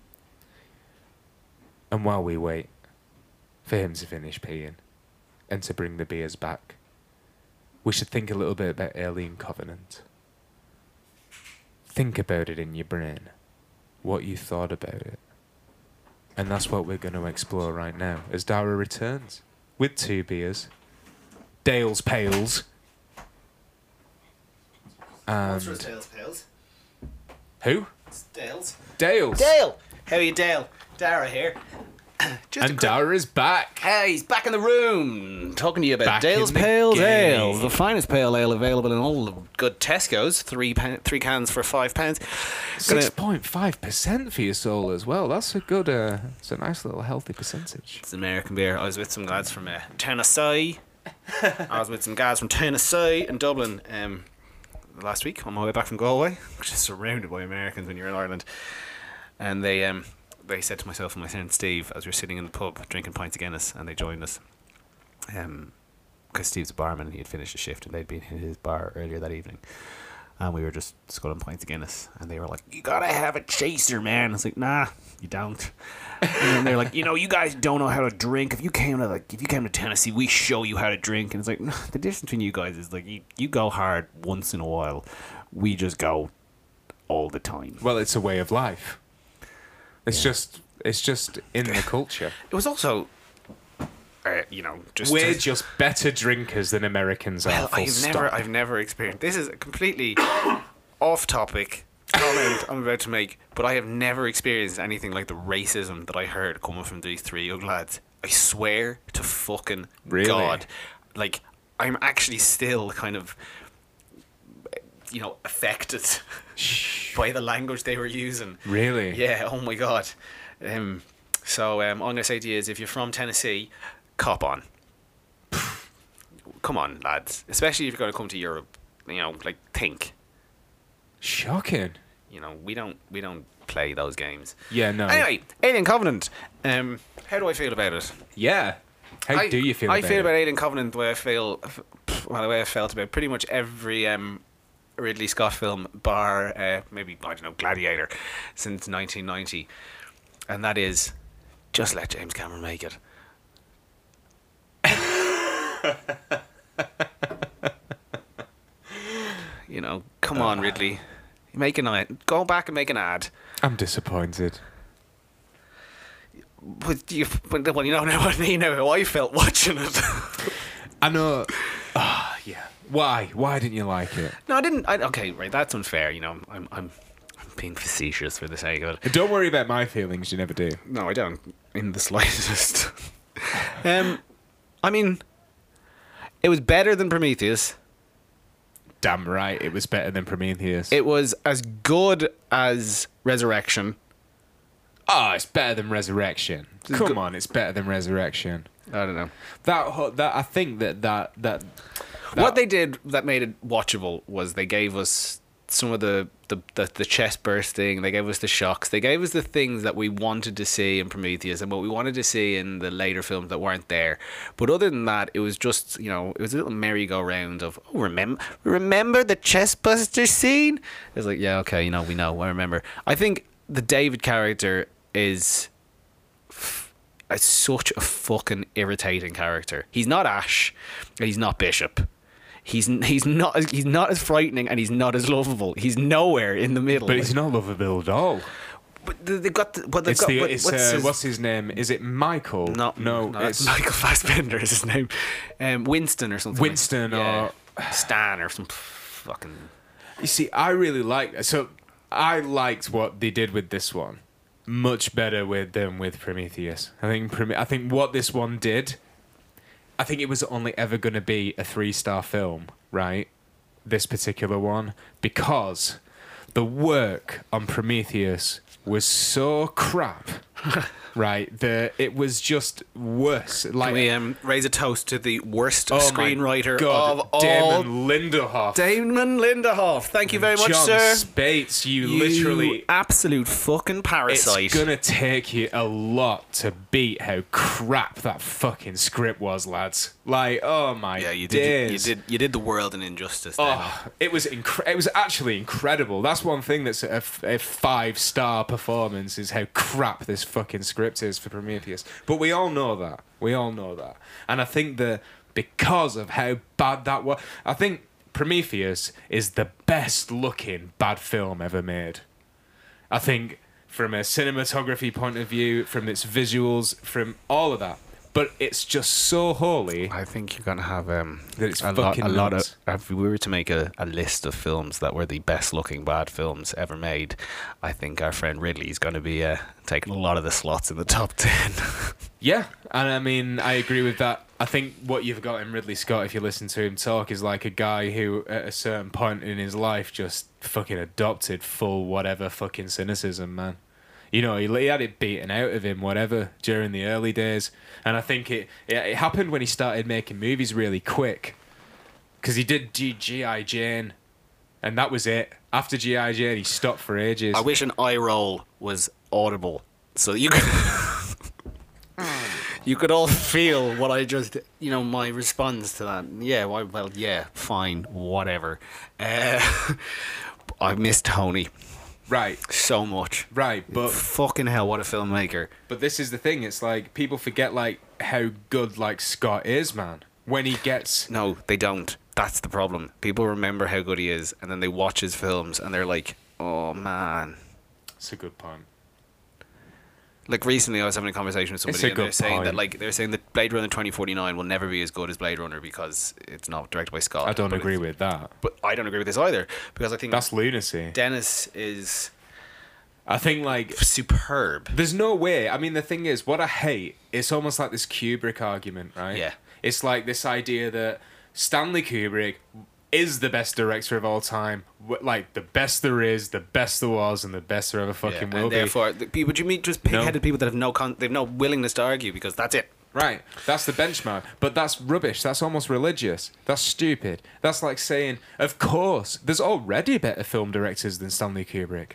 And while we wait for him to finish peeing and to bring the beers back, we should think a little bit about Alien Covenant. Think about it in your brain, what you thought about it. And that's what we're going to explore right now as Dara returns with 2 beers, Dale's Pales, and... Dale's Pales? Who? It's Dale's. Dale's. Dale! How are you, Dale? Dara here. And Dara is back. Hey, he's back in the room, talking to you about Back Dale's in the Pale game. Ale, the finest pale ale available in all the good Tesco's. 3 cans for £5. 6.5% for your soul as well. That's a good, it's a nice little healthy percentage. It's American beer. I was with some lads from Tennessee. In Dublin last week on my way back from Galway, which is surrounded by Americans when you're in Ireland. And they said to myself and my friend Steve, as we were sitting in the pub drinking pints of Guinness, and they joined us, because Steve's a barman and he had finished a shift and they'd been in his bar earlier that evening, and we were just sculling pints of Guinness, and they were like, "You gotta have a chaser, man." I was like, "Nah, you don't." And then they're like, "You guys don't know how to drink. If you came to Tennessee, we show you how to drink." And it's like, no, the difference between you guys is like you go hard once in a while, we just go all the time. Well, it's a way of life. It's just in the culture. It was also, We're just better drinkers than Americans are. Well, Full stop. I've never experienced. This is a completely off-topic comment I'm about to make, but I have never experienced anything like the racism that I heard coming from these 3 young lads. I swear to fucking Really? God, like I'm actually still kind of, affected by the language they were using. Really? Yeah. Oh my god. So I'm gonna say to you is, if you're from Tennessee, cop on. Come on, lads. Especially if you're gonna come to Europe. Like, think. Shocking. We don't play those games. Yeah, no. Anyway, Alien Covenant. How do I feel about it? Yeah. How do you feel about it? I feel about Alien Covenant the way I felt about pretty much every Ridley Scott film, bar maybe, I don't know, Gladiator, since 1990, and that is, just let James Cameron make it. Come on, Ridley, make an ad. Go back and make an ad. I'm disappointed. But you know how I felt watching it. I know. Yeah. Why? Why didn't you like it? No, I didn't. Okay, right. That's unfair. I'm being facetious for the sake of it. Don't worry about my feelings. You never do. No, I don't, in the slightest. I mean, it was better than Prometheus. Damn right, it was better than Prometheus. It was as good as Resurrection. Oh, it's better than Resurrection. Come on, it's better than Resurrection. I don't know. That I think that what they did that made it watchable was they gave us some of the chest bursting, they gave us the shocks, they gave us the things that we wanted to see in Prometheus and what we wanted to see in the later films that weren't there. But other than that, it was just, it was a little merry-go-round of, remember the chest buster scene? It was like, yeah, okay, we know, I remember. I think the David character is such a fucking irritating character. He's not Ash, and he's not Bishop. He's not as frightening, and he's not as lovable. He's nowhere in the middle. But he's not lovable at all. But they've got. What's his name? Is it Michael? No, it's Michael Fassbender is his name. Winston or something. Winston or Stan or some fucking. You see, I really liked. So I liked what they did with this one much better than with Prometheus. I think what this one did. I think it was only ever going to be a 3-star film, right? This particular one. Because the work on Prometheus was so crap, right? It was just worse. Like, can we raise a toast to the worst screenwriter God, of all? Damon Lindelof. Damon Lindelof. Thank you very much, John sir. Spates, you literally... absolute fucking parasite. It's gonna take you a lot to beat how crap that fucking script was, lads. Like, oh my days. You did the world an injustice then. Oh, it was actually incredible. That's one thing that's a 5-star performance, is how crap this fucking script is for Prometheus. But we all know that. And I think that because of how bad that was, I think Prometheus is the best looking bad film ever made. I think from a cinematography point of view, from its visuals, from all of that. But it's just so holy. I think you're gonna have that it's a lot of. If we were to make a list of films that were the best looking bad films ever made, I think our friend Ridley's going to be taking a lot of the slots in the top 10. Yeah, and I mean, I agree with that. I think what you've got in Ridley Scott, if you listen to him talk, is like a guy who, at a certain point in his life, just fucking adopted full whatever fucking cynicism, man. He had it beaten out of him, whatever, during the early days. And I think it happened when he started making movies really quick. Because he did G.I. Jane, and that was it. After G.I. Jane, he stopped for ages. I wish an eye roll was audible, so you could... You could all feel what I just, my response to that. Yeah, well, yeah, fine, whatever. I miss Tony. Right. So much. Right, but... Fucking hell, what a filmmaker. But this is the thing, it's like, people forget, like, how good, like, Scott is, man. When he gets... No, they don't. That's the problem. People remember how good he is, and then they watch his films, and they're like, oh, man. That's a good point. Like, recently I was having a conversation with somebody, and they're saying that Blade Runner 2049 will never be as good as Blade Runner because it's not directed by Scott. I don't agree with that. But I don't agree with this either, because I think that's lunacy. Dennis is, I think, like, superb. There's no way. I mean, the thing is, what I hate, it's almost like this Kubrick argument, right? Yeah. It's like this idea that Stanley Kubrick is the best director of all time. Like, the best there is, the best there was, and the best there ever fucking will and be. therefore, the people you meet just pig-headed people that have they've no willingness to argue because that's it. Right, that's the benchmark. But that's rubbish. That's almost religious. That's stupid. That's like saying, of course, there's already better film directors than Stanley Kubrick.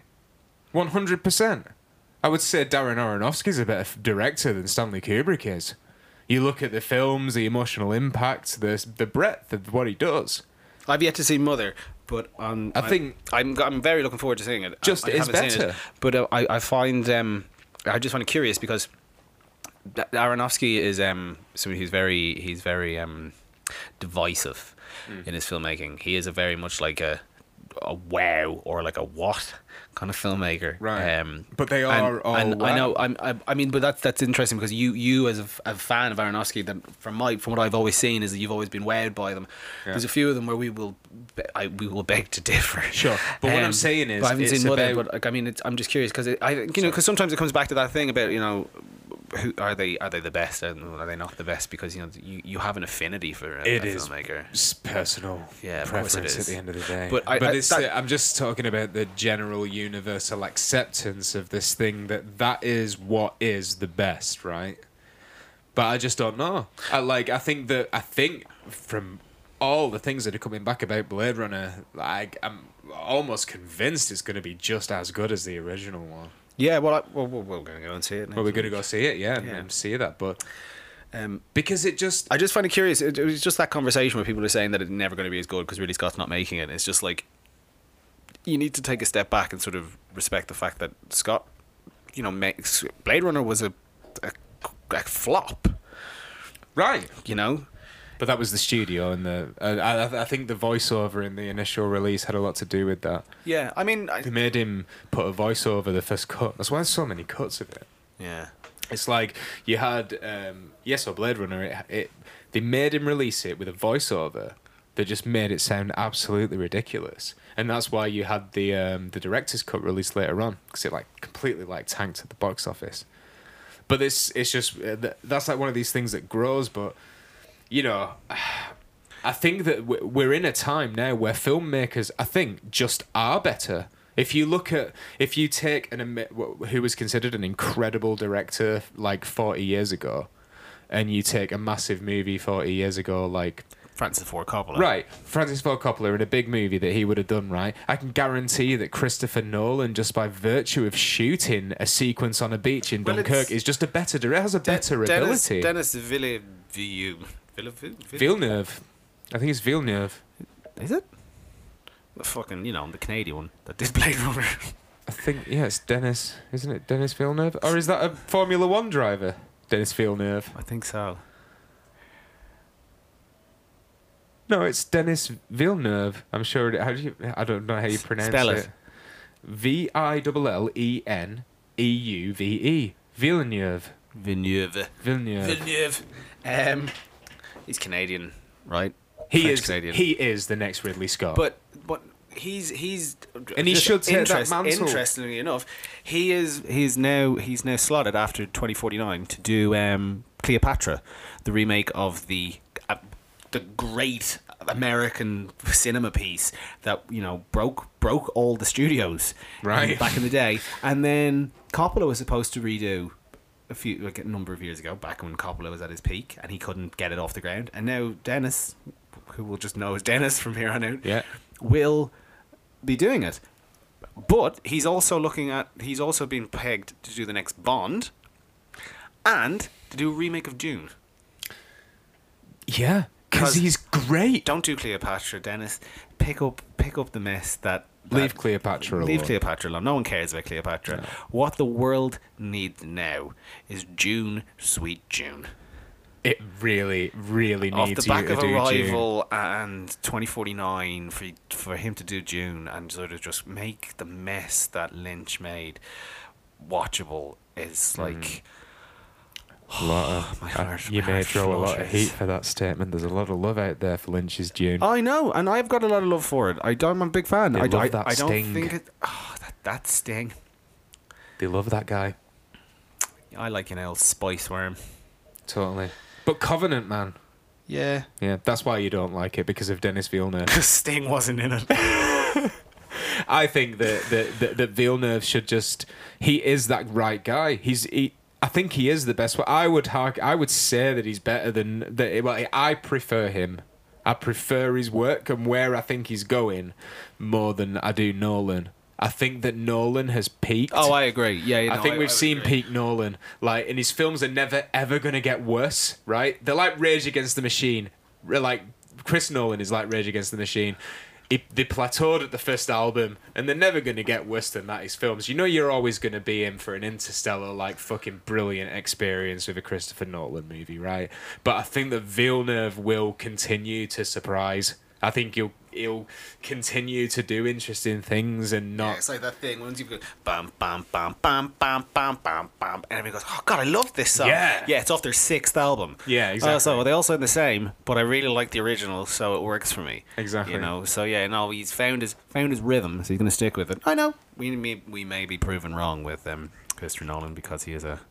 100%. I would say Darren Aronofsky's a better director than Stanley Kubrick is. You look at the films, the emotional impact, the breadth of what he does. I've yet to see Mother, but I think I'm very looking forward to seeing it. Just I is haven't seen better. it, but I find I just find it curious because Aronofsky is so he's very divisive in his filmmaking. He is a very much like a wow or like a what kind of filmmaker, right? But they are all. And wow. I know I mean, but that's interesting because you as a fan of Aronofsky, that from what I've always seen is that you've always been wowed by them. Yeah. There's a few of them where we will beg to differ. Sure, but what I'm saying is, but I haven't it's seen Mother. about- But like, I mean, I'm just curious because because sometimes it comes back to that thing about who are they the best and are they not the best, because you have an affinity for a filmmaker. It's personal Yeah, of course preference it is. at the end of the day. But I'm just talking about the general universal acceptance of this thing that is what is the best, right? But I just don't know. I think from all the things that are coming back about Blade Runner, like, I'm almost convinced it's going to be just as good as the original one. Yeah, well, we're going to go and see it. Well, we're going to go see it, and see that, but because it just... I just find it curious. It was just that conversation where people are saying that it's never going to be as good because Ridley Scott's not making it. It's just like, you need to take a step back and sort of respect the fact that Scott, makes... Blade Runner was a flop. Right. But that was the studio, and I think the voiceover in the initial release had a lot to do with that. Yeah, I mean... They made him put a voiceover the first cut. That's why there's so many cuts of it. Yeah. It's like you had... Blade Runner, they made him release it with a voiceover that just made it sound absolutely ridiculous. And that's why you had the director's cut released later on, because it completely tanked at the box office. But it's just... that's like one of these things that grows, but... I think that we're in a time now where filmmakers, I think, just are better. If you take who was considered an incredible director 40 years ago, and you take a massive movie 40 years ago, like Francis Ford Coppola. Right, Francis Ford Coppola in a big movie that he would have done, right? I can guarantee that Christopher Nolan, just by virtue of shooting a sequence on a beach in Dunkirk, is just a better director. It has a better ability. Denis Villeneuve. I think it's Villeneuve. Is it? The fucking, the Canadian one that did Blade Runner. I think, it's Dennis. Isn't it Dennis Villeneuve? Or is that a Formula One driver? Dennis Villeneuve. I think so. No, it's Dennis Villeneuve. I'm sure. I don't know how you pronounce Spell it. Villeneuve. Villeneuve. He's Canadian, right? He French is Canadian. He is the next Ridley Scott. But he's and he just should take that mantle. Interestingly enough, he's now slotted after 2049 to do Cleopatra, the remake of the great American cinema piece that broke all the studios right back in the day, and then Coppola was supposed to redo a number of years ago, back when Coppola was at his peak and he couldn't get it off the ground, and now Dennis, who we'll just know as Dennis from here on out, will be doing it. But he's also been pegged to do the next Bond and to do a remake of Dune. Yeah, because he's great. Don't do Cleopatra, Dennis. Pick up the mess that... Leave Cleopatra alone. Leave Cleopatra alone. No one cares about Cleopatra. No. What the world needs now is June, sweet June. It really, really needs off the back you of to do Arrival June. And 2049 for him to do June and sort of just make the mess that Lynch made watchable is like... A lot of, my heart, you my may heart throw a lot of flushes. heat for that statement. There's a lot of love out there for Lynch's Dune. I know, and I've got a lot of love for it. I'm a big fan. They I love that don't sting. think it... that sting. They love that guy. I like an old spice worm. Totally. But Covenant, man. Yeah. Yeah, that's why you don't like it, because of Denis Villeneuve. Sting wasn't in it. I think that Villeneuve should just. He is that right guy. I think he is the best one. I would say that he's better than. Well, I prefer him. I prefer his work and where I think he's going more than I do Nolan. I think that Nolan has peaked. Oh, I agree. Yeah, I think we've seen peak Nolan. Like, and his films are never ever gonna get worse, right? They're like Rage Against the Machine. Like Chris Nolan is like Rage Against the Machine. They plateaued at the first album, and they're never gonna get worse than that. His films, you know, you're always gonna be in for an interstellar, like fucking brilliant experience with a Christopher Nolan movie, right? But I think that Villeneuve will continue to surprise. I think he'll continue to do interesting things and not. Yeah, it's like that thing once you go bam bam bam bam bam bam bam bam, and everybody goes, "Oh God, I love this song." Yeah. Yeah, it's off their 6th album. Yeah, exactly. So they all sound the same, but I really like the original, so it works for me. Exactly. You know. So yeah, no, he's found his rhythm, so he's gonna stick with it. I know we may be proven wrong with Christopher Nolan because he is a.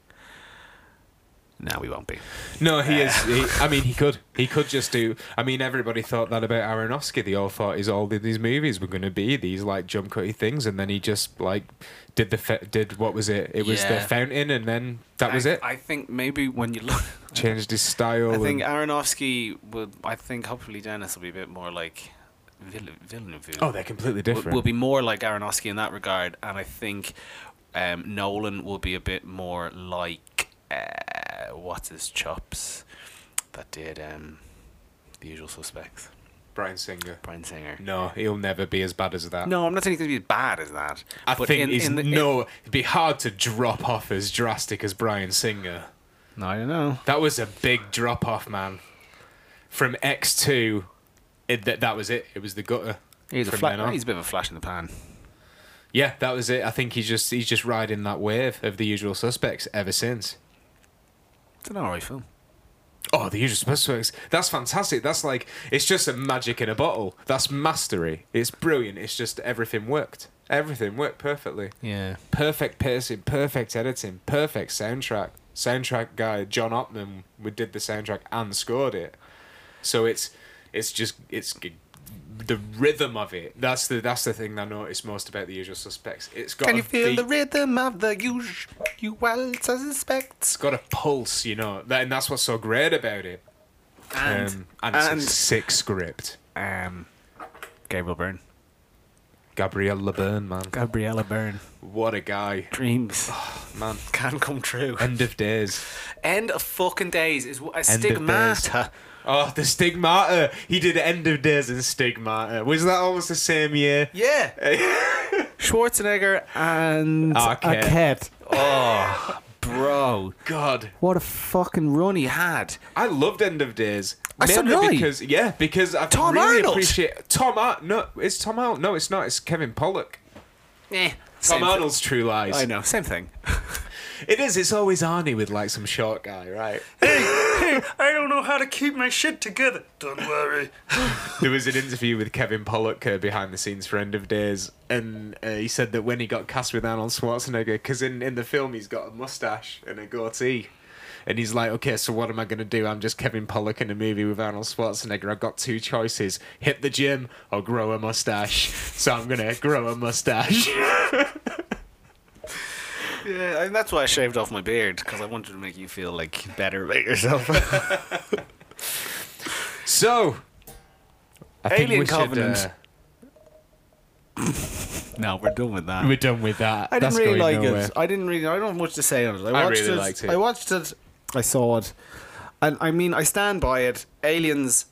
No, we won't be. No, he is. I mean, he could. He could just do. I mean, everybody thought that about Aronofsky. They all thought these movies were going to be these like jump cutty things, and then he just like did what was it? It was The Fountain, and then that was it. I think maybe when you look, Changed his style. I think Aronofsky would. I think hopefully Dennis will be a bit more like Villeneuve. Oh, they're completely different. Will be more like Aronofsky in that regard, and I think Nolan will be a bit more like what's his chops that did The Usual Suspects. Bryan Singer. No, he'll never be as bad as that. No, I'm not saying he's going to be as bad as that. I but think it'd be hard to drop off as drastic as Bryan Singer. No, I don't know. That was a big drop off, man. From X2, that was it. It was the gutter. He's a from then on. he's a bit of a flash in the pan. Yeah, that was it. I think he's just riding that wave of The Usual Suspects ever since. It's an alright film. Oh, The Usual Suspects. That's fantastic. That's like, it's just a magic in a bottle. That's mastery. It's brilliant. It's just everything worked. Everything worked perfectly. Yeah. Perfect pacing, perfect editing, perfect soundtrack. Soundtrack guy John Ottman did the soundtrack and scored it. So it's the rhythm of it. That's the thing I noticed most about The Usual Suspects. It's got. Can you feel the rhythm of the usual suspects? It's got a pulse, you know, and that's what's so great about it. And it's a sick script. Gabriel Byrne. Gabriella Byrne, man. Gabriella Byrne. What a guy. Dreams. Oh, man. Can come true. End of Days. End of fucking days is a Days. stigmata. Oh, the Stigmata. He did End of Days and Stigmata. Was that almost the same year? Yeah. Schwarzenegger and Arquette. Oh, bro. God. What a fucking run he had. I loved End of Days. So did I. Because I Tom really Arnold. appreciate Tom Arnold. No, it's Tom Arnold. No, it's not. It's Kevin Pollak. Tom Arnold's True Lies. I know, same thing. It is. It's always Arnie with like some short guy, right? Hey, I don't know how to keep my shit together. Don't worry. There was an interview with Kevin Pollak behind the scenes for End of Days, and he said that when he got cast with Arnold Schwarzenegger, because in the film he's got a mustache and a goatee, and he's like, okay, so what am I going to do? I'm just Kevin Pollak in a movie with Arnold Schwarzenegger. I've got two choices: hit the gym or grow a mustache. So I'm going to grow a mustache. Yeah, and that's why I shaved off my beard, because I wanted to make you feel like better about yourself. So, I think Alien we Covenant. Should, No, we're done with that. we're done with that. I didn't That's really going like nowhere. it. I don't have much to say on it. I really liked it. I watched it. I saw it. And I mean, I stand by it. Aliens.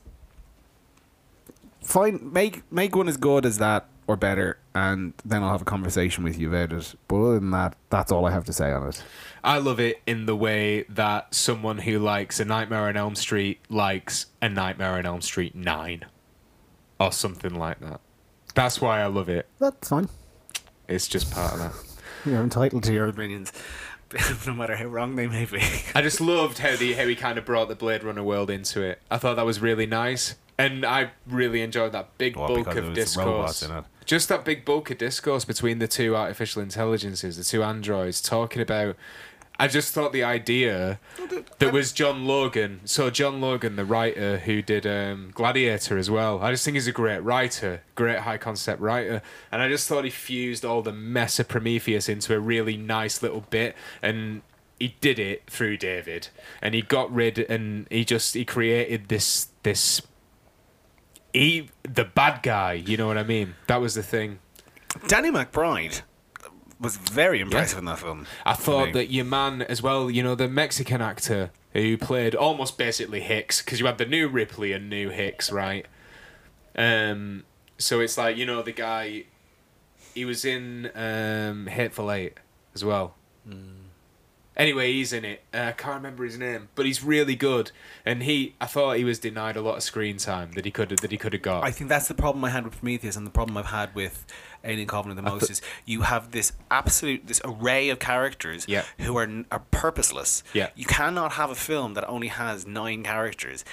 Make one as good as that or better, and then I'll have a conversation with you about it. But other than that, that's all I have to say on it. I love it in the way that someone who likes A Nightmare on Elm Street likes A Nightmare on Elm Street 9. Or something like that. That's why I love it. That's fine. It's just part of that. You're entitled to your opinions, no matter how wrong they may be. I just loved how he kind of brought the Blade Runner world into it. I thought that was really nice. And I really enjoyed that big bulk of discourse. In it. Just that big bulk of discourse between the two artificial intelligences, the two androids, talking about I just thought the idea that was John Logan. So John Logan, the writer who did Gladiator as well. I just think he's a great writer, great high concept writer. And I just thought he fused all the mess of Prometheus into a really nice little bit. And he did it through David. And he got rid, and he created the bad guy. You know what I mean? That was the thing. Danny McBride was very impressive in that film. I thought that your man as well, you know, the Mexican actor who played almost basically Hicks, because you had the new Ripley and new Hicks, right? So it's like, you know, the guy, he was in Hateful Eight as well. Anyway, he's in it. I can't remember his name, but he's really good. And I thought he was denied a lot of screen time that he could have got. I think that's the problem I had with Prometheus, and the problem I've had with Alien Covenant the most is you have this array of characters who are purposeless. Yeah. You cannot have a film that only has 9 characters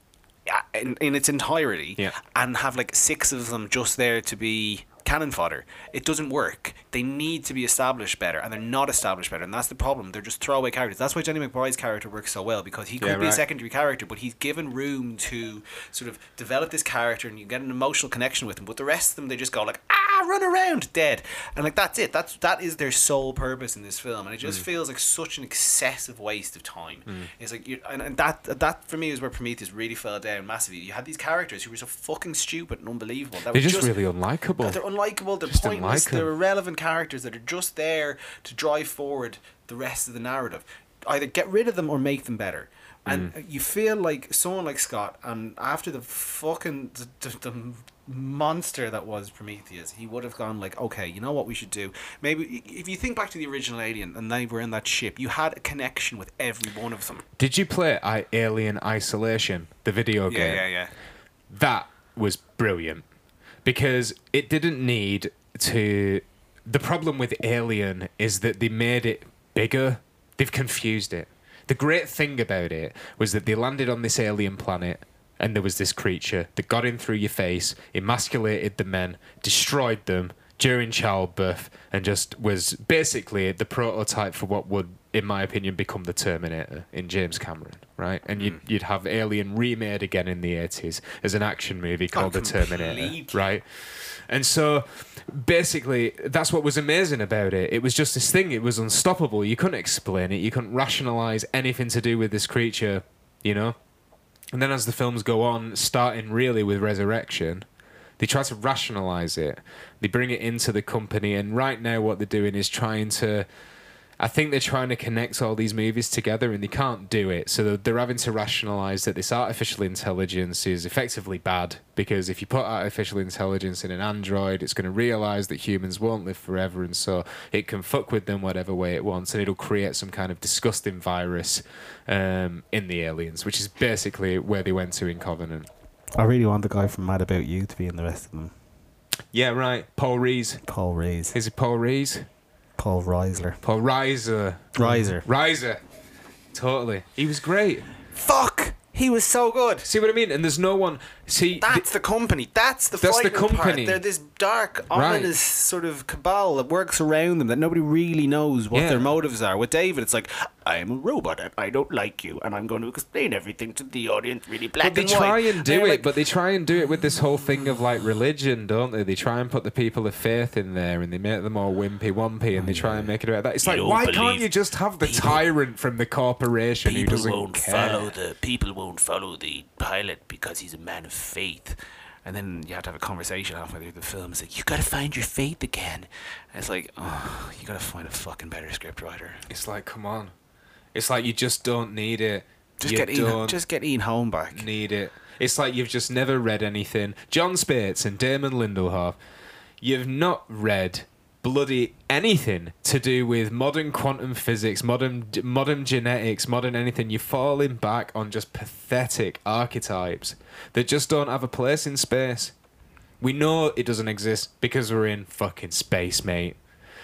in its entirety and have like 6 of them just there to be cannon fodder. It doesn't work. They need to be established better, and they're not established better, and that's the problem. They're just throwaway characters. That's why Jenny McBride's character works so well, because he could be a secondary character, but he's given room to sort of develop this character, and you get an emotional connection with him. But the rest of them, they just go like, run around, dead, and like that's it. That is their sole purpose in this film, and it just feels like such an excessive waste of time. It's like, and that for me is where Prometheus really fell down massively. You had these characters who were so fucking stupid and unbelievable. They're just really unlikable. They're unlikable. They're pointless. They're irrelevant characters that are just there to drive forward the rest of the narrative. Either get rid of them or make them better. And you feel like someone like Scott, and after the fucking the monster that was Prometheus, he would have gone like, okay, you know what we should do? Maybe if you think back to the original Alien and they were in that ship, you had a connection with every one of them. Did you play Alien Isolation, the video game? Yeah. That was brilliant, because it didn't need to... The problem with Alien is that they made it bigger. They've confused it. The great thing about it was that they landed on this alien planet, and there was this creature that got in through your face, emasculated the men, destroyed them during childbirth, and just was basically the prototype for what would, in my opinion, become the Terminator in James Cameron, right? And you'd have Alien remade again in the 80s as an action movie called The Terminator, right? And so basically that's what was amazing about it. It was just this thing. It was unstoppable. You couldn't explain it. You couldn't rationalize anything to do with this creature, you know? And then as the films go on, starting really with Resurrection, they try to rationalize it. They bring it into the company, and right now what they're doing is trying to... I think they're trying to connect all these movies together, and they can't do it. So they're having to rationalize that this artificial intelligence is effectively bad, because if you put artificial intelligence in an android, it's going to realize that humans won't live forever, and so it can fuck with them whatever way it wants, and it'll create some kind of disgusting virus in the aliens, which is basically where they went to in Covenant. I really want the guy from Mad About You to be in the rest of them. Yeah, right. Paul Rees. Is it Paul Rees? Paul Reisler. Paul Reiser. Reiser. Totally. He was great. Fuck! He was so good. See what I mean? And there's no one... See, that's the company. That's the company. Part. They're this dark, ominous sort of cabal that works around them that nobody really knows what their motives are. With David, it's like, I'm a robot and I don't like you and I'm going to explain everything to the audience really black and white. But they try and do it with this whole thing of like religion, don't they? They try and put the people of faith in there and they make them all wimpy and they try and make it about that. It's like, why can't you just have the tyrant from the corporation who doesn't care? People won't follow the pilot because he's a man of faith. And then you have to have a conversation halfway through the film. It's like, you gotta find your faith again. And it's like, oh, you gotta find a fucking better script writer. It's like, come on. It's like you just don't need it. Just get Ian Holm back. Need it. It's like you've just never read anything. John Spates and Damon Lindelof, you've not read bloody anything to do with modern quantum physics, modern genetics, modern anything. You're falling back on just pathetic archetypes that just don't have a place in space. We know it doesn't exist because we're in fucking space, mate.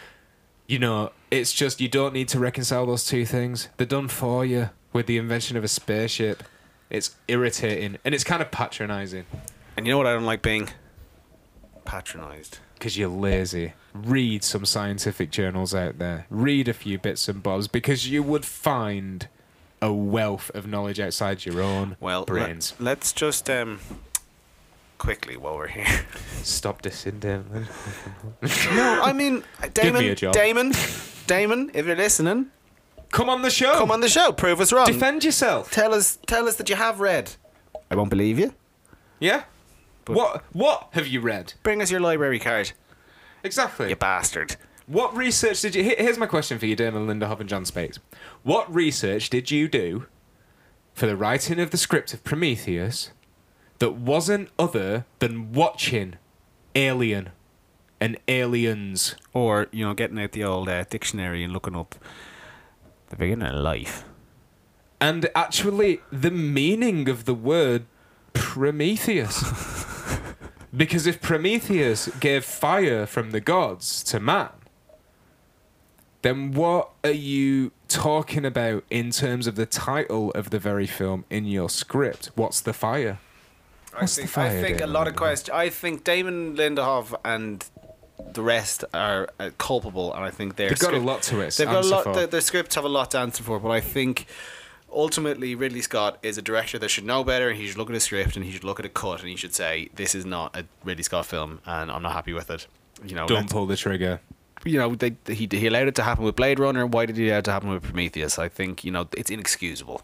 You know, it's just, you don't need to reconcile those two things. They're done for you with the invention of a spaceship. It's irritating and it's kind of patronising. And you know what I don't like being? Patronised. because you're lazy, read some scientific journals out there. Read a few bits and bobs, because you would find a wealth of knowledge outside your own brains. Let's just quickly, while we're here. Stop dissing Damon. No, I mean, Damon. me a job. Damon, if you're listening, Come on the show. come on the show. Prove us wrong. Defend yourself. Tell us that you have read. I won't believe you. Yeah. What have you read? Bring us your library card, Exactly. you bastard. What research did you... Here's my question for you, Damon Lindehoff and John Spates. What research did you do for the writing of the script of Prometheus that wasn't other than watching Alien and Aliens? Or, getting out the old dictionary and looking up the beginning of life. And actually, the meaning of the word Prometheus. Because if Prometheus gave fire from the gods to man, then what are you talking about in terms of the title of the very film in your script? What's the fire? I think a lot of questions. I think Damon Lindelof and the rest are culpable, and I think They've got a lot to it. They've got a lot. Their scripts have a lot to answer for, but I think ultimately Ridley Scott is a director that should know better. He should look at a script and he should look at a cut and he should say, "This is not a Ridley Scott film, and I'm not happy with it." Don't pull the trigger. He allowed it to happen with Blade Runner. Why did he allow it to happen with Prometheus? I think it's inexcusable.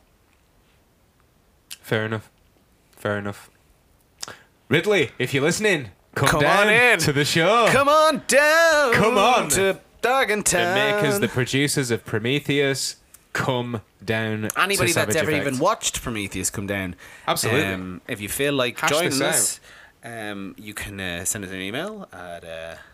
Fair enough. Ridley, if you're listening, come on down in to the show. Come on down. Come on. to Dargentown. The makers, the producers of Prometheus, come down. Anybody to Savage that's ever Effect. even watched Prometheus, come down. Absolutely. If you feel like Hash joining this us, you can send us an email at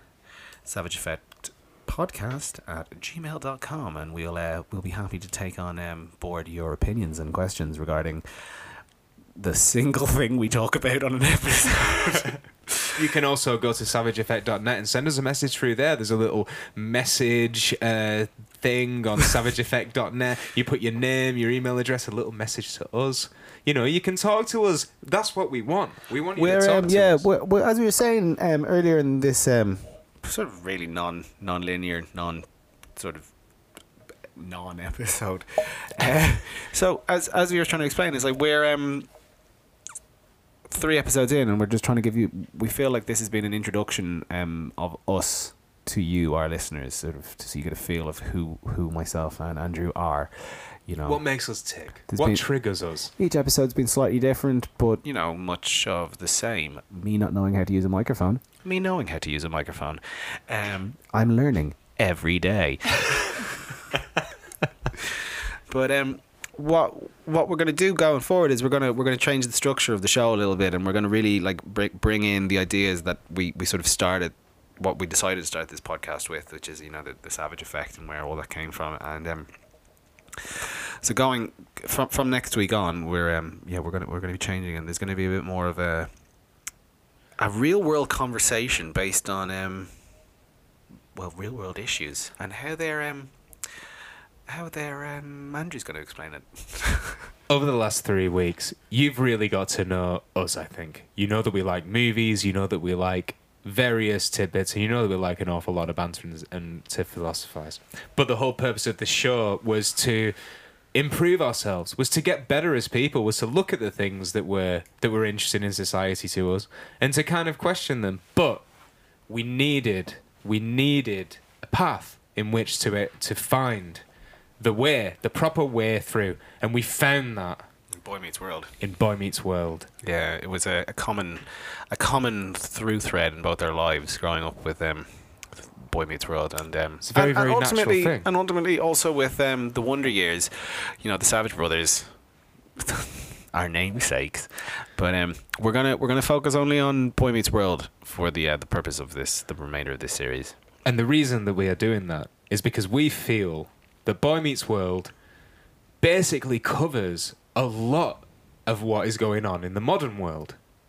savageeffectpodcast@gmail.com, and we'll be happy to take on board your opinions and questions regarding the single thing we talk about on an episode. You can also go to savageeffect.net and send us a message through there. There's a little message thing on savageeffect.net. You put your name, your email address, a little message to us. You can talk to us. That's what we want. We want you to talk to us. We're, as we were saying earlier in this sort of really non-linear, non-episode. So as we were trying to explain, it's like we're 3 episodes in, and we're just trying to give you. We feel like this has been an introduction of us to you, our listeners, sort of, so you get a feel of who myself and Andrew are. What makes us tick? What triggers us? Each episode's been slightly different, but much of the same. Me not knowing how to use a microphone. Me knowing how to use a microphone. I'm learning every day. But what we're going to do going forward is we're going to change the structure of the show a little bit, and we're going to really bring in the ideas that we sort of started, what we decided to start this podcast with, which is the Savage Effect and where all that came from. And so going from next week on, we're going to be changing, and there's going to be a bit more of a real world conversation based on real world issues and how they're Andrew's going to explain it. Over the last 3 weeks, you've really got to know us, I think. You know that we like movies, you know that we like various tidbits, and you know that we like an awful lot of banter and to philosophize. But the whole purpose of the show was to improve ourselves, was to get better as people, was to look at the things that were interesting in society to us and to kind of question them. But we needed a path in which to find the proper way through, and we found that in Boy Meets World. Yeah, it was a common through thread in both our lives growing up with Boy Meets World, and it's a very natural thing. And ultimately also with the Wonder Years, the Savage Brothers, our namesakes. But we're gonna focus only on Boy Meets World for the purpose of the remainder of this series. And the reason that we are doing that is because we feel that Boy Meets World basically covers a lot of what is going on in the modern world.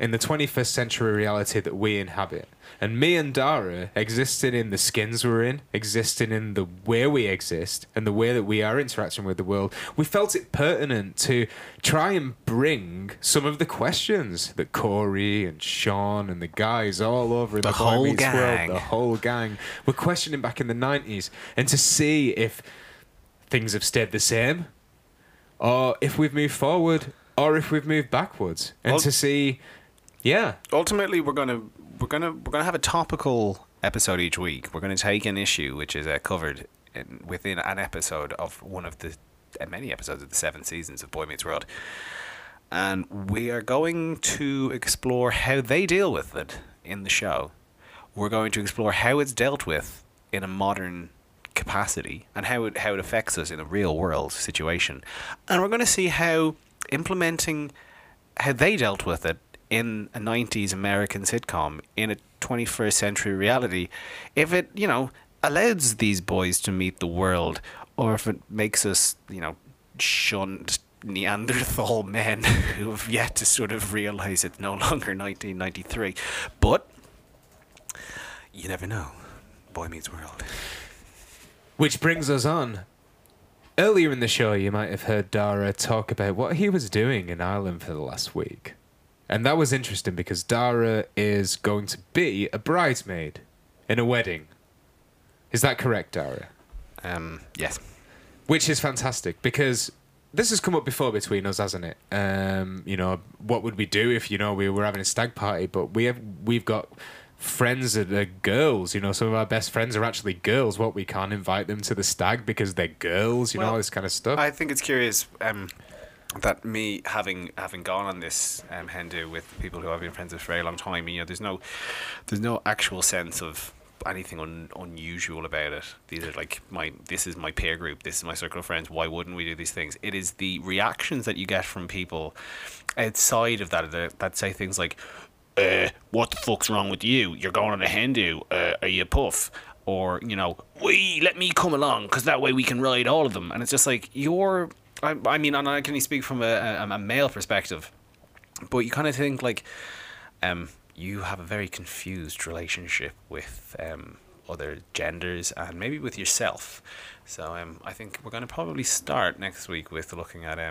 in the 21st century reality that we inhabit. And me and Dara existing in the skins we're in, existing in the way we exist, and the way that we are interacting with the world, we felt it pertinent to try and bring some of the questions that Corey and Sean and the guys all over in the Boy whole Meets gang. World, the whole gang, were questioning back in the 90s, and to see if things have stayed the same, or if we've moved forward, or if we've moved backwards, and to see, yeah. Ultimately, we're gonna have a topical episode each week. We're gonna take an issue which is covered within an episode of one of the many episodes of the 7 seasons of Boy Meets World, and we are going to explore how they deal with it in the show. We're going to explore how it's dealt with in a modern capacity and how it affects us in a real world situation, and we're going to see how implementing how they dealt with it in a 90s American sitcom in a 21st century reality, if it allows these boys to meet the world, or if it makes us shunned Neanderthal men who have yet to sort of realize it's no longer 1993. But you never know. Boy Meets World. Which brings us on. Earlier in the show, you might have heard Dara talk about what he was doing in Ireland for the last week. And that was interesting because Dara is going to be a bridesmaid in a wedding. Is that correct, Dara? Yes. Which is fantastic because this has come up before between us, hasn't it? What would we do if, we were having a stag party, but we've got friends that are girls, some of our best friends are actually girls. What, we can't invite them to the stag because they're girls, all this kind of stuff. I think it's curious that me having gone on this hen do with people who I've been friends with for a very long time, there's no actual sense of anything unusual about it. These are this is my peer group, this is my circle of friends, why wouldn't we do these things? It is the reactions that you get from people outside of that say things like, what the fuck's wrong with you? You're going on a hen do. Are you a puff? Or, let me come along because that way we can ride all of them. And it's just like, I mean, and I can only speak from a male perspective, but you kind of think you have a very confused relationship with other genders and maybe with yourself. So I think we're going to probably start next week with looking at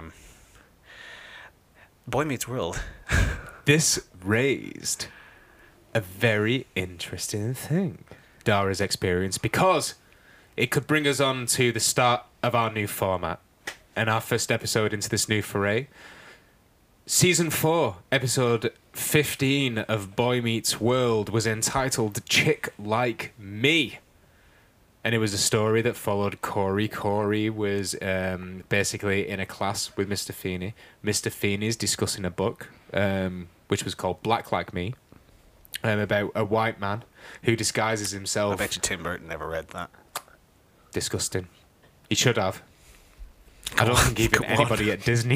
Boy Meets World. This raised a very interesting thing, Dara's experience, because it could bring us on to the start of our new format and our first episode into this new foray. Season 4, episode 15 of Boy Meets World was entitled Chick Like Me. And it was a story that followed Corey. Corey was basically in a class with Mr. Feeney. Mr. Feeney's discussing a book, which was called Black Like Me, about a white man who disguises himself. I bet you Tim Burton never read that. Disgusting. He should have. I don't think even anybody at Disney.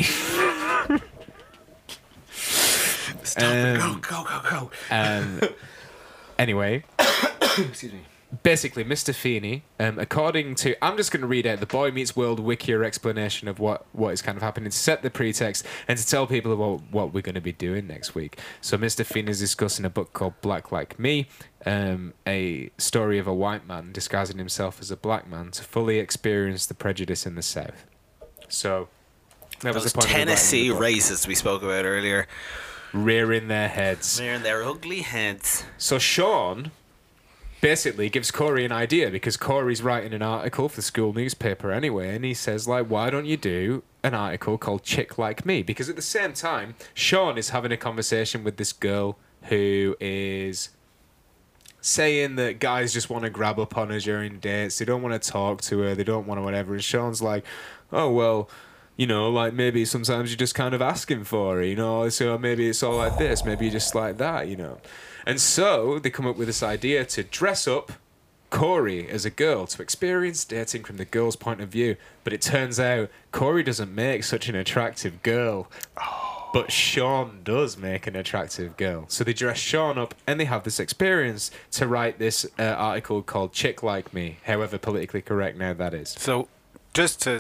Stop it. Go. Anyway. Excuse me. Basically, Mr. Feeney, according to... I'm just going to read out the Boy Meets World wiki explanation of what is kind of happening to set the pretext and to tell people about what we're going to be doing next week. So Mr. Feeney is discussing a book called Black Like Me, a story of a white man disguising himself as a black man to fully experience the prejudice in the South. So that was the point Tennessee of the book. racists we spoke about earlier. Rearing their heads. Rearing their ugly heads. So Sean basically gives Corey an idea because Corey's writing an article for the school newspaper anyway, and he says, why don't you do an article called Chick Like Me? Because at the same time, Sean is having a conversation with this girl who is saying that guys just want to grab up on her during dates. They don't want to talk to her. They don't want to whatever. And Sean's like, oh, well, maybe sometimes you're just kind of asking for it, so maybe it's all like this. Maybe you're just like that, And so they come up with this idea to dress up Corey as a girl to experience dating from the girl's point of view. But it turns out Corey doesn't make such an attractive girl. But Sean does make an attractive girl. So they dress Sean up and they have this experience to write this article called Chick Like Me, however politically correct now that is. So just to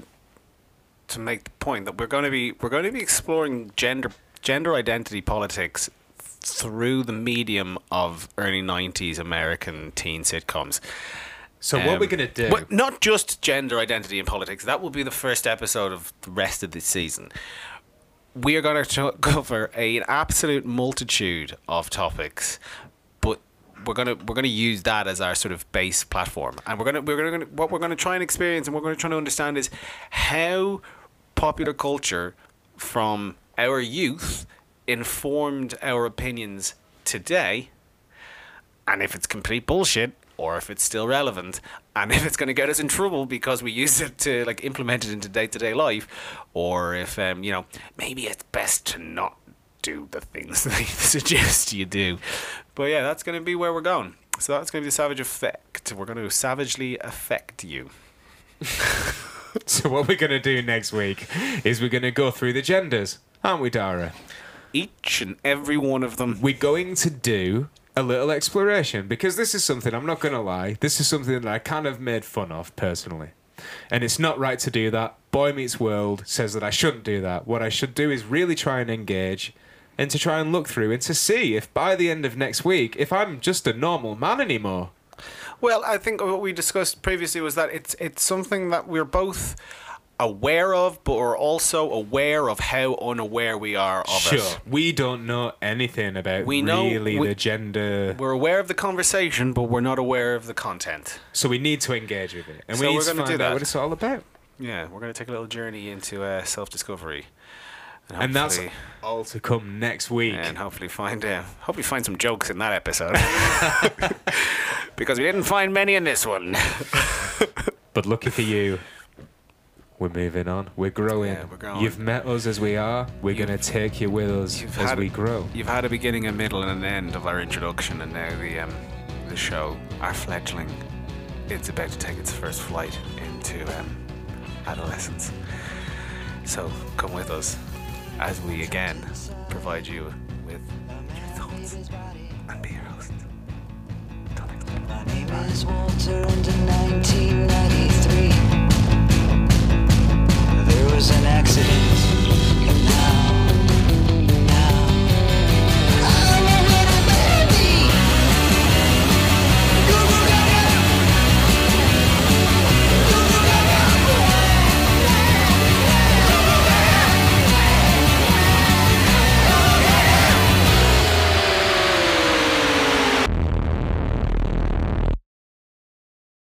make the point that we're going to be exploring gender identity politics through the medium of early 90s American teen sitcoms. So what we're going to do... But not just gender identity and politics. That will be the first episode of the rest of this season. We are going to cover an absolute multitude of topics, but we're gonna use that as our sort of base platform. And what we're gonna try and experience and what we're gonna try to understand is how popular culture from our youth informed our opinions today, and if it's complete bullshit, or if it's still relevant, and if it's going to get us in trouble because we use it to like implement it into day-to-day life, or if maybe it's best to not do the things they suggest you do. But yeah, that's going to be where we're going. So that's going to be the Savage Effect. We're going to savagely affect you. So what we're going to do next week is we're going to go through the genders, aren't we, Dara? Each and every one of them. We're going to do a little exploration, because this is something, I'm not going to lie, this is something that I kind of made fun of personally. And it's not right to do that. Boy Meets World says that I shouldn't do that. What I should do is really try and engage and to try and look through and to see if by the end of next week, if I'm just a normal man anymore. Well, I think what we discussed previously was that it's something that we're both aware of, but we're also aware of how unaware we are of it. Sure, we don't know anything about the gender. We're aware of the conversation, but we're not aware of the content. So we need to engage with it, and So we need we're to gonna find do out that. what it's all about. Yeah, we're going to take a little journey into self-discovery, And that's hopefully- all to come next week. and hopefully find some jokes in that episode, because we didn't find many in this one. But lucky for you, we're moving on. We're growing. Yeah, we're growing. You've met us as we are. We're going to take you with us as we grow. You've had a beginning, a middle, and an end of our introduction, and now the show, our fledgling, it's about to take its first flight into adolescence. So come with us as we again provide you with your thoughts and be your host. Until next time. My name is Walter, and in 1993 there was an accident.